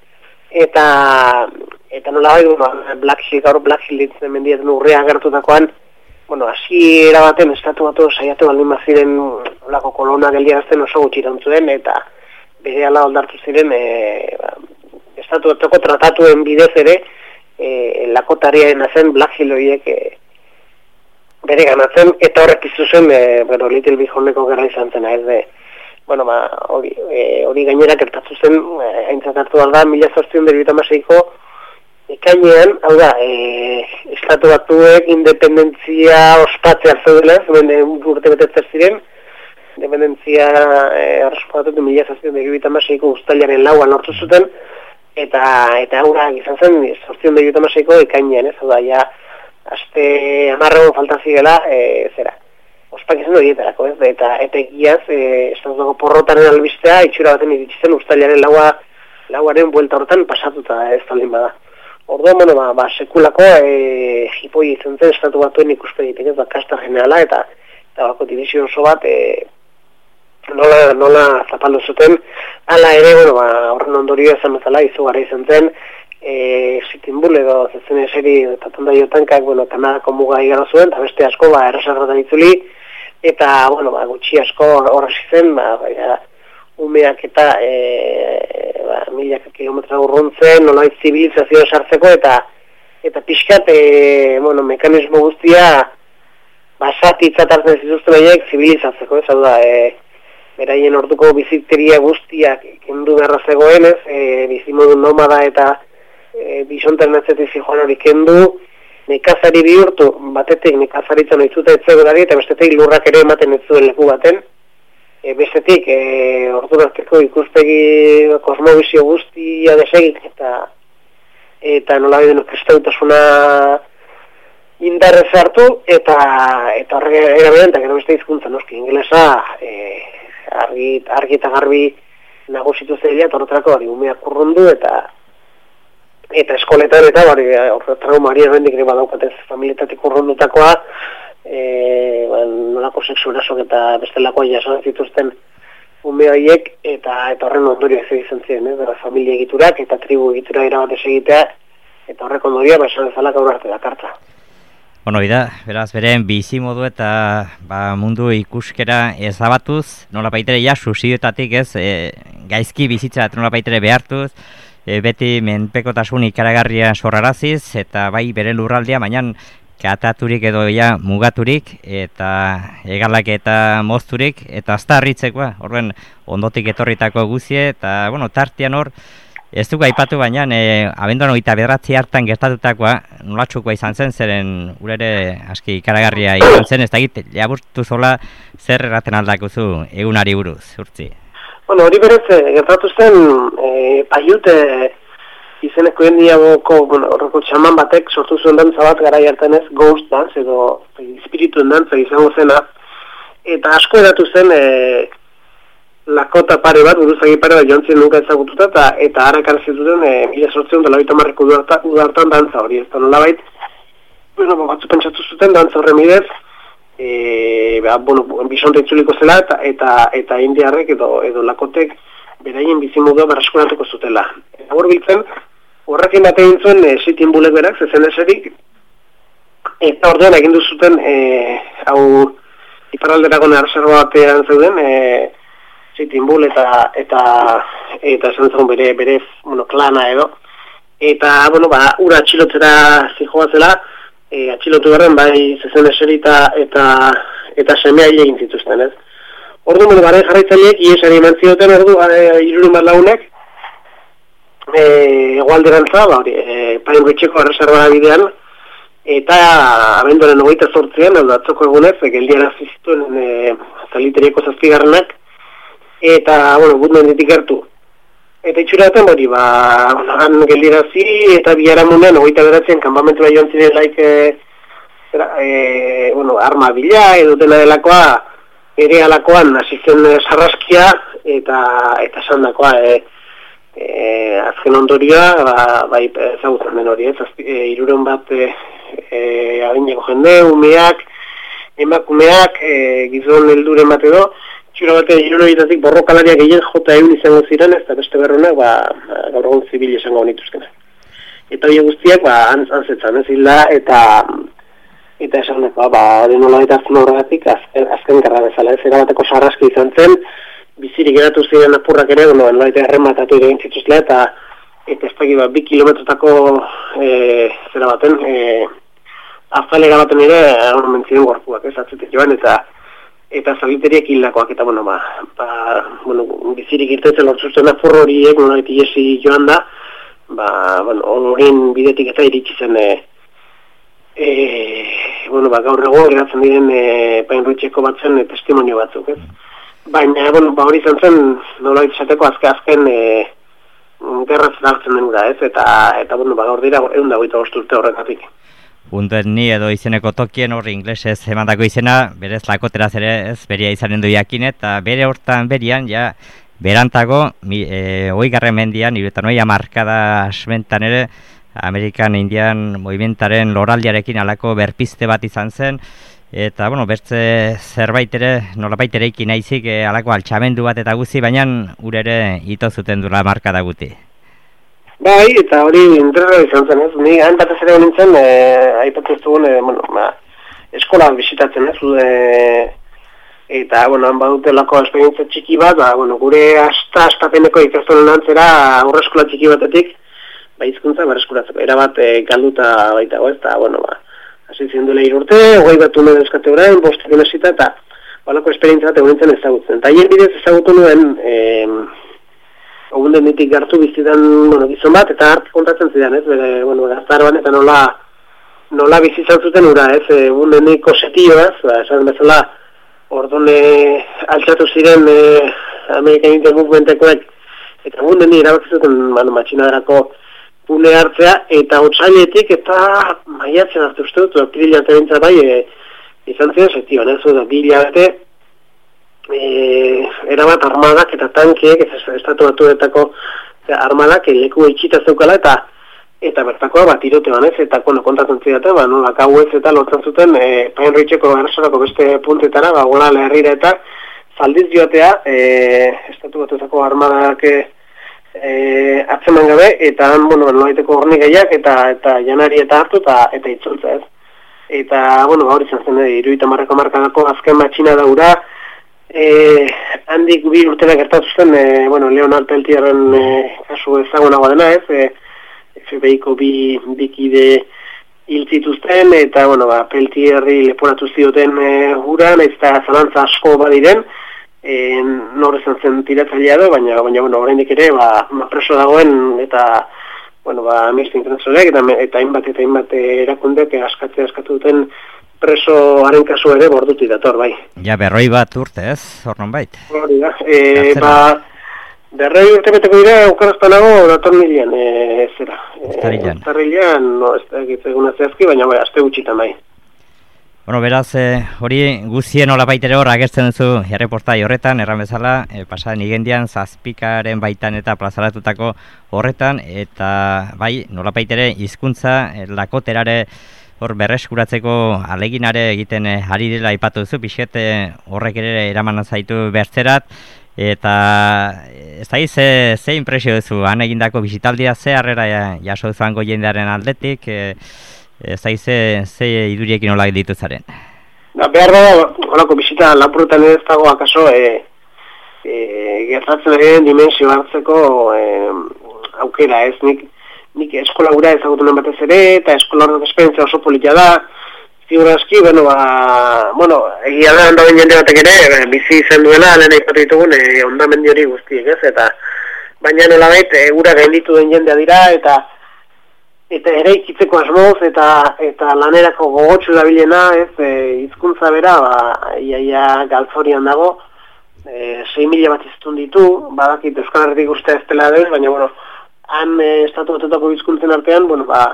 Eta nolabait, Black Hill ditzen mendieten urrea gertutakoan, hasiera baten estatu batu saiatu baldin baziren olako kolona geldiarazten oso gutxi zuen, eta berehala oldartu ziren estatu bateko tratatuen bidez ere Lakotariaren zen Black Hill horiek bere ganatzen, eta horrek iztu zen Little Bighorneko gerra izan zena, ez de hori gainera gertatu zen aintzat hartu da 1876ko ekainean, hau da, estatu batuek independentzia ospatzea zeudela, urte betetzen ziren, independentzia arraspatu 1876ko uztailaren 4an lortu zuten, eta aurra izan zen 1876ko ekainean, ez, hau da, ja, aste 10 falta zirela, ospakizan horietarako, ez, eta egiaz, estatuko porrotaren albistea, itxura baten iritsi zen uztailaren 4aren buelta horretan pasatuta ez talin bada. Orduan, sekulako jipoi izan zen estatu batuen ikuspegitek, ez da, kasta generala, eta bako divizio oso bat nola zapaldu zuten, hala ere, horren ondorio ezan bezala, izugarra izan zen, Sitting Bull edo zezen eseri eta tondai otankak, Kanadako muga igaro zuen, eta beste asko, errasarratan itzuli, eta, gutxi asko horrasi zen, umeak eta milaka kilometra urruntzen, nolabait zibilizazioa sartzeko, eta pixkat, mekanismo guztia basatitzat hartzen zituzten horiek zibilizatzeko, ez hau da, beraien orduko biziteria guztiak kendu beharra zegoen, bizimodu nomada eta bisonten atzetik zijoan hori kendu, nekazari bihurtu, batetik nekazaritzen oitzuta etzegurari, eta bestetik lurrak ere ematen ez zuen leku baten, bestetik, ordurazteko ikuspegi kosmobizio guztia desegit, eta nolabide kristautasuna indarrez hartu, eta horrek erabean, eta gero beste hizkuntza noski, ingelesa, argi eta garbi nagusitu zeila, eta horretarako umeak urrundu, eta eskoletan, eta horretarako Maria Bendik ere badaukatez familietatik urrundutakoa, nolako sexu erasok eta bestelakoa jasan zituzten ume horiek, eta horren ondorio ez izan ziren, familia egiturak eta tribu egitura erabatez egitea, eta horrek ondoria esan ezalak aurra arte dakartza. Beraz, beren bizimodu eta mundu ikuskera ezabatuz, nolapaitere ja susioetatik ez, gaizki bizitza nolapaitere behartuz, beti menpekotasun ikaragarria sorraraziz, eta bai bere lurraldea, baina kataturik edo ja mugaturik, eta egalak eta mozturik, eta aztarritzekoa, horren ondotik etorritako guzie, eta, tartian hor, ez dugu aipatu baina, abenduan 29 hartan gertatutakoa, nolatxukoa izan zen, zeren urere aski ikaragarria izan zen, ez da egit, jaburtu zola zer erraten aldakuzu egunari buruz, urtzi. Hori berez, gertatu zen, paiute izeneko hendiagoko, horreko txaman batek sortu zuen dantza bat garai hartan ez, ghost dance edo espirituen dantza izango zena, eta asko edatu zen Lakota pare bat, buruzagi pare bat jontzien nunca ezagututa, eta harak arzituten 1890ko udartan dantza hori, ez da nolabait batzu pentsatu zuten, dantza horren bidez, bisonte itzuliko zela, eta indiarrek edo lakotek beraien bizimodua berreskuratuko zutela. Eta hor biltzen, horrekin bat egin zuen Sitting Bullek berak, zezen eserik, eta orduan egin duzuten, hau iparralderagone arreserba batean zeuden, Sitting Bull eta esan zen bere klana edo. Eta, ura atxilotzera zijoa zela, atxilotu berren, bai zezen eseri eta semea hile egin zituzten, ez? Ordu, baren jarraitzaileek, iesari eman zioten, ordu, 3 lagunek, egualderantza, Pine Ridgeko arreserba bidean, eta abenduaren 28an, hau da atzoko egunez, geldiara zizituen Zaliterieko 7. Eta, Gutmenditik gertu. Eta itxuraten han geldirazi eta biharamunean 29an kanpamentura joan ziren arma bila edo dena delakoa ere alakoan hasi zen sarraskia eta esandakoa azken ondorioa bai ezagutzen den hori, 300 bat adineko jende, umeak, emakumeak, gizon helduren bat edo, txura bate hirurogeitatik borrokalariak gehien jota egun izango ziren, eta beste berronak gaur egun zibil izango honituzkena. Eta hori guztiak antzetzan ez hilda eta esaneko, hori nola eta azken horregatik azken garra bezala ez erabateko sarraski izan zen, bizirik geratu ziren apurrak ere, nola eta errematatu egin zituzela eta ez dakit 2 kilometrotako zera baten, azalera baten ere mentzien gorpuak ez atzetik joan eta Zaliteriek hildakoak eta bizirik irtetzen lortzuzten apur horiek nola eta iesi joan da, horien bidetik eta iritsi zen gaur egun geratzen diren Pine Ridgeko batzen testimonio batzuk, ez? Baina, hori izan zen, nola izateko azken gerraz hartzen den gura, ez? Eta gaur dira 125 urte horretatik. Ni edo izeneko tokien hor inglesez emandako izena, berez lakoteraz ere ez beria izanen du jakin, eta bere hortan berian, berantago, 20. mendian, 19 markada asmentan ere, Amerikan Indian movimentaren loraldiarekin alako berpiste bat izan zen, eta, bertze zerbait ere, nolabait ere ikin naizik alako altxamendu bat eta guzi, baina ure ere ito zuten dula markada guti. Bai, eta hori interesgarria izan zen, ez? Ni hain batez ere nintzen, aipatu ez dugun, eskola bisitatzen, ez? Eta, han badutelako esperientzia txiki bat, gure astapeneko ikastolen antzera aurreskola txiki batetik, hizkuntza berreskuratzeko, erabat galduta baitago, ez? Eta, hasi ziren duela 3 urte, 20 bat nuen eskate orain, 5 nesita, eta balako esperientzia bat egon nintzen ezagutzen. Eta hien bidez ezagutu nuen, ogunden ditik gartu bizitan, gizon bat, eta hart kontatzen zidan, ez? Bere, gaztaroan eta nola bizizan zuten ura, ez? Ogunden dik kosetioaz, esan bezala, orduan altxatu ziren American Indian Movementekoek, eta ogunden dik erabakizuten matxinadarako pune hartzea, eta otsailetik eta maiatzen hartu uste dut, apirilean tebentza bai, izan ziren setioan, ez? 2000 bete, erabat armadak eta tankiek, estatu batuetako armadak leku itxita zeukala eta bertakoa tirotean, ez? Eta kontatzen zidaten, nola gauez eta lotzen zuten Pine Ridgeko arrasorako beste puntetara, gola herrira eta zaldiz joatea, estatu batuetako armadak atzeman gabe, eta nolaiteko hornigaiak eta janari eta hartu eta itzultza, ez? Eta, hori izan zen, 70 markadako azken matxina daura, handik 2 urtera gertatu zen, Leonard Peltierren kasu ezagunagoa dena, ez? FBI-ko bikide hil zituzten, eta, Peltierri leporatu zioten hura, nahiz eta zalantza asko badiren, nor izan zen tiratzailea da, baina oraindik ere, preso dagoen, eta, Amnesty Internationalek, eta hainbat erakundek askatu duten presoaren kasu ere borduti dator, bai. Ja, 40 bat urte, ez? Hornon bait. Hori da. 40 urte beteko dira, aukarazpanago dator milian, zera. Uztarrilean, ez da egitzeguna zehazki, baina aste gutxitan bai. Beraz, hori guzien olapaitere hor agertzen duzu erreportai horretan, erran bezala, pasaden igendian, 7 baitan eta plazaratutako horretan, eta bai, nolapaitere hizkuntza lakoterare hor berreskuratzeko aleginare egiten ari dela aipatu duzu, pixket horrek ere eraman zaitu bertzerat, eta ez da ze impresio duzu, han egindako bisitaldia ze harrera jaso duzuango jendearen aldetik, ez da ze iduriekin hola dituzaren? Behar da, horako bisita lapurretan ez dago akaso, gertatzen egin dimensio hartzeko aukera, ez nik eskola gura ezagutunen batez ere, eta eskola horrek esperientzia oso politia da, ziurazki, egia da ondaben jende batek ere, bizi izan duela, lehen aipatu ditugun, ondamendi hori guztiek, ez, eta baina nolabait, gura gainditu den jendea dira, eta ere ikitzeko asmoz, eta lanerako gogotxu dabilena, ez, hizkuntza bera, iaia galtzorian dago, 6.000 bat iztun ditu, badakit Euskal Herritik uste ez dela deuz, baina, han estatu batutako hizkuntzen artean,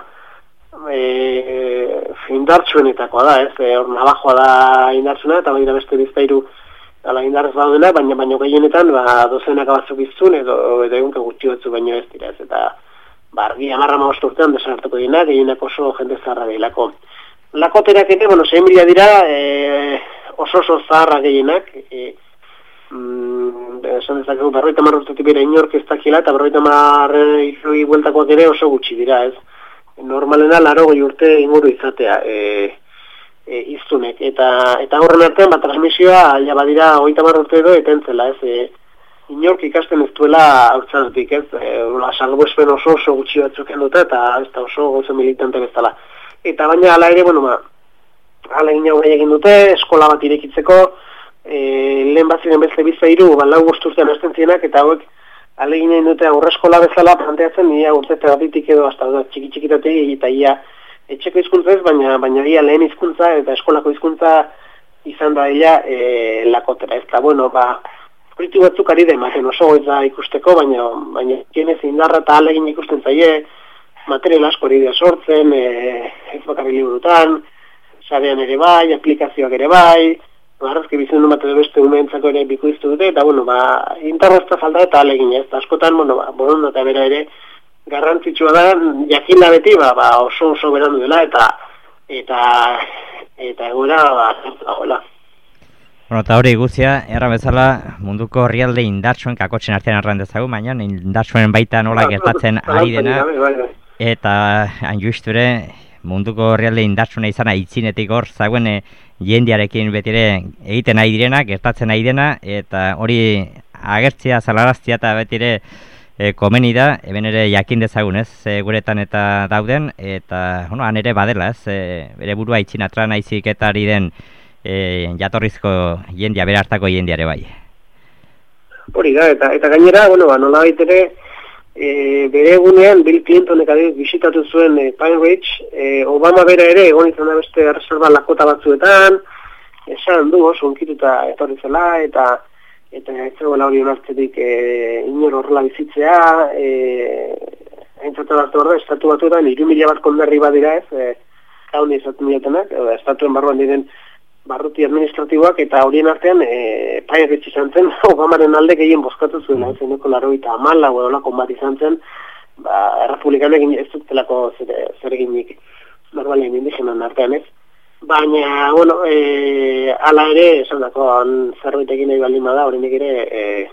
indartsuenetakoa da, ez, hor nabajoa da indartsuena, eta baina beste bizpairu indarrez daudena, baina gehienetan, dozenaka batzuk iztun, edo egunka gutxi batzu baino ez dira, ez, eta argi 10-15 urtean desagertuko dira, gehienak oso jende zaharra gehielako. Lakoterak ere, 6.000 dira, oso zaharra gehienak, esan dezakegu 50 urtetik bere inork ez dakiela, eta 50 irroi bueltakoak ere oso gutxi dira, ez. Normalena 80 urte inguru izatea iztunek, eta horren artean transmisioa ja badira 30 urte edo etentzela, ez. Inork ikasten ez duela haurtzanetik, ez. Salbuespen oso gutxi batzuk dute, eta ez da oso gozo militante bezala. Eta baina ala ere, ala egin dute, eskola bat irekitzeko, lehen bat ziren beste bizpairu, 4 urtean hasten zienak, eta hauek alegin egin dute aurreskola bezala planteatzen, ia urte teratitik edo hasta txiki-txikitatik, eta ia etxeko hizkuntza ez, baina ia lehen hizkuntza eta eskolako hizkuntza izan da ia lakotera. Ez da, kritik batzuk ari da ematen oso goitza ikusteko, baina kienez indarra eta alegin ikusten zaie, material asko hori da sortzen, ez bakarri liburutan, sarean ere bai, aplikazioak ere bai, Arrazki bizien du batez beste umeentzako ere bikoiztu dute, eta interrezta falta eta alegin ez. Askotan, borondata bera ere garrantzitsua da, jakin da beti, oso berandu dela, eta egoera, hola. Eta hori guztia, erra bezala, munduko herrialde indartsuen kakotzen artean arran dezagu, baina indartsuen baita nola gertatzen ari dena, eta hain justure, munduko herrialde indartsuna izan aitzinetik hor, zagoen jendearekin betire egiten ari direna, gertatzen ari dena, eta hori agertzea, zalaraztia eta betire komeni da, eben ere jakin dezagun, ez, guretan eta dauden, eta han ere badela, ez, bere burua itzinatran aizik eta ari den jatorrizko jendea, bere hartako jendeare bai. Hori da, eta gainera, nola baitere, bere egunean Bill Clintonek bisitatu zuen Pine Ridge, Obama bera ere egon izan da beste reserva lakota batzuetan, esan du oso unkituta etorri zela, eta ez zegoela hori onartzetik inor horrela bizitzea, haintzatu hartu hor da, estatu batuetan 3.000 bat konderri badira ez, kaun izaten diatenak, estatuen barruan diren barruti administratiboak, eta horien artean Pine Ridge izan zen, Obamaren alde gehien bozkatu zuen, zeneko 94 edo bat izan zen, errepublikanek ez dutzelako zer eginik normalen indigenan artean ez. Baina, ala ere, esan dako, zerbait egin nahi baldin bada, horrenik ere,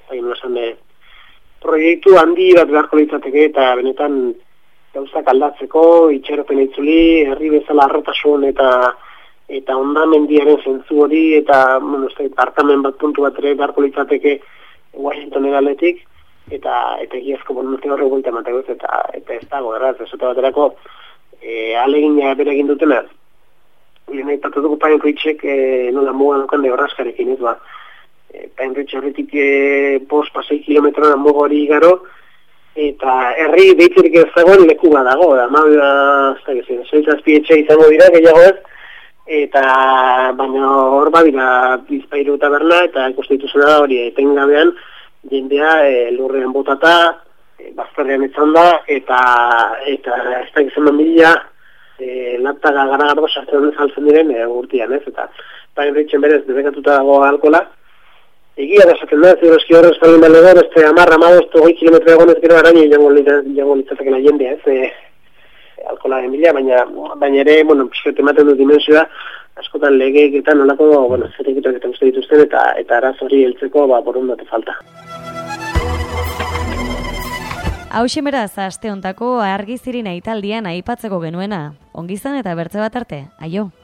proiektu handi bat beharko litzateke, eta benetan gauzak aldatzeko, itxaropen itzuli, herri bezala arretasun eta ondamendiaren zentzu hori, eta hartamen bat puntu bat ere beharko litzateke Washington egaletik, eta egiazko bonute horre goita emategoz, eta ez dago, erraz, esote baterako, alegina bere egin dutena, lehen aipatu dugu Pine Ridge-ek nola mugan okan de horrazkarekin, ez ba. Pine Ridge horretik 5-6 kilometroan mugo hori igaro, eta herri deitzerik ez dagoen leku bat dago, zazpietxe izango dira, gehiago ez, eta baina hor badira bizpairu taberna, eta konstituzionala hori etengabean, jendea lurrean botata, bazterrean etzan da, eta ez da gizan mila, laptaga garagardo sartzen saltzen diren urtean, ez, eta Pine Ridge-en berez debekatuta dago alkola. Egia da esaten da, ziurezki horrez talin baledor, 10-15 kilometro egon ez gero araño jango litzatekena jendea, ez, alkoholaren bila, baina ere, bueno, pixkat ematen du dimensioa, askotan legeek eta nolako, bueno, zerekitok eta uste dituzten, eta araz hori heltzeko, borondate falta. Hauxe beraz, aste hontako argi ziri nahi taldian aipatzeko genuena. Ongizan eta bertze bat arte, aio!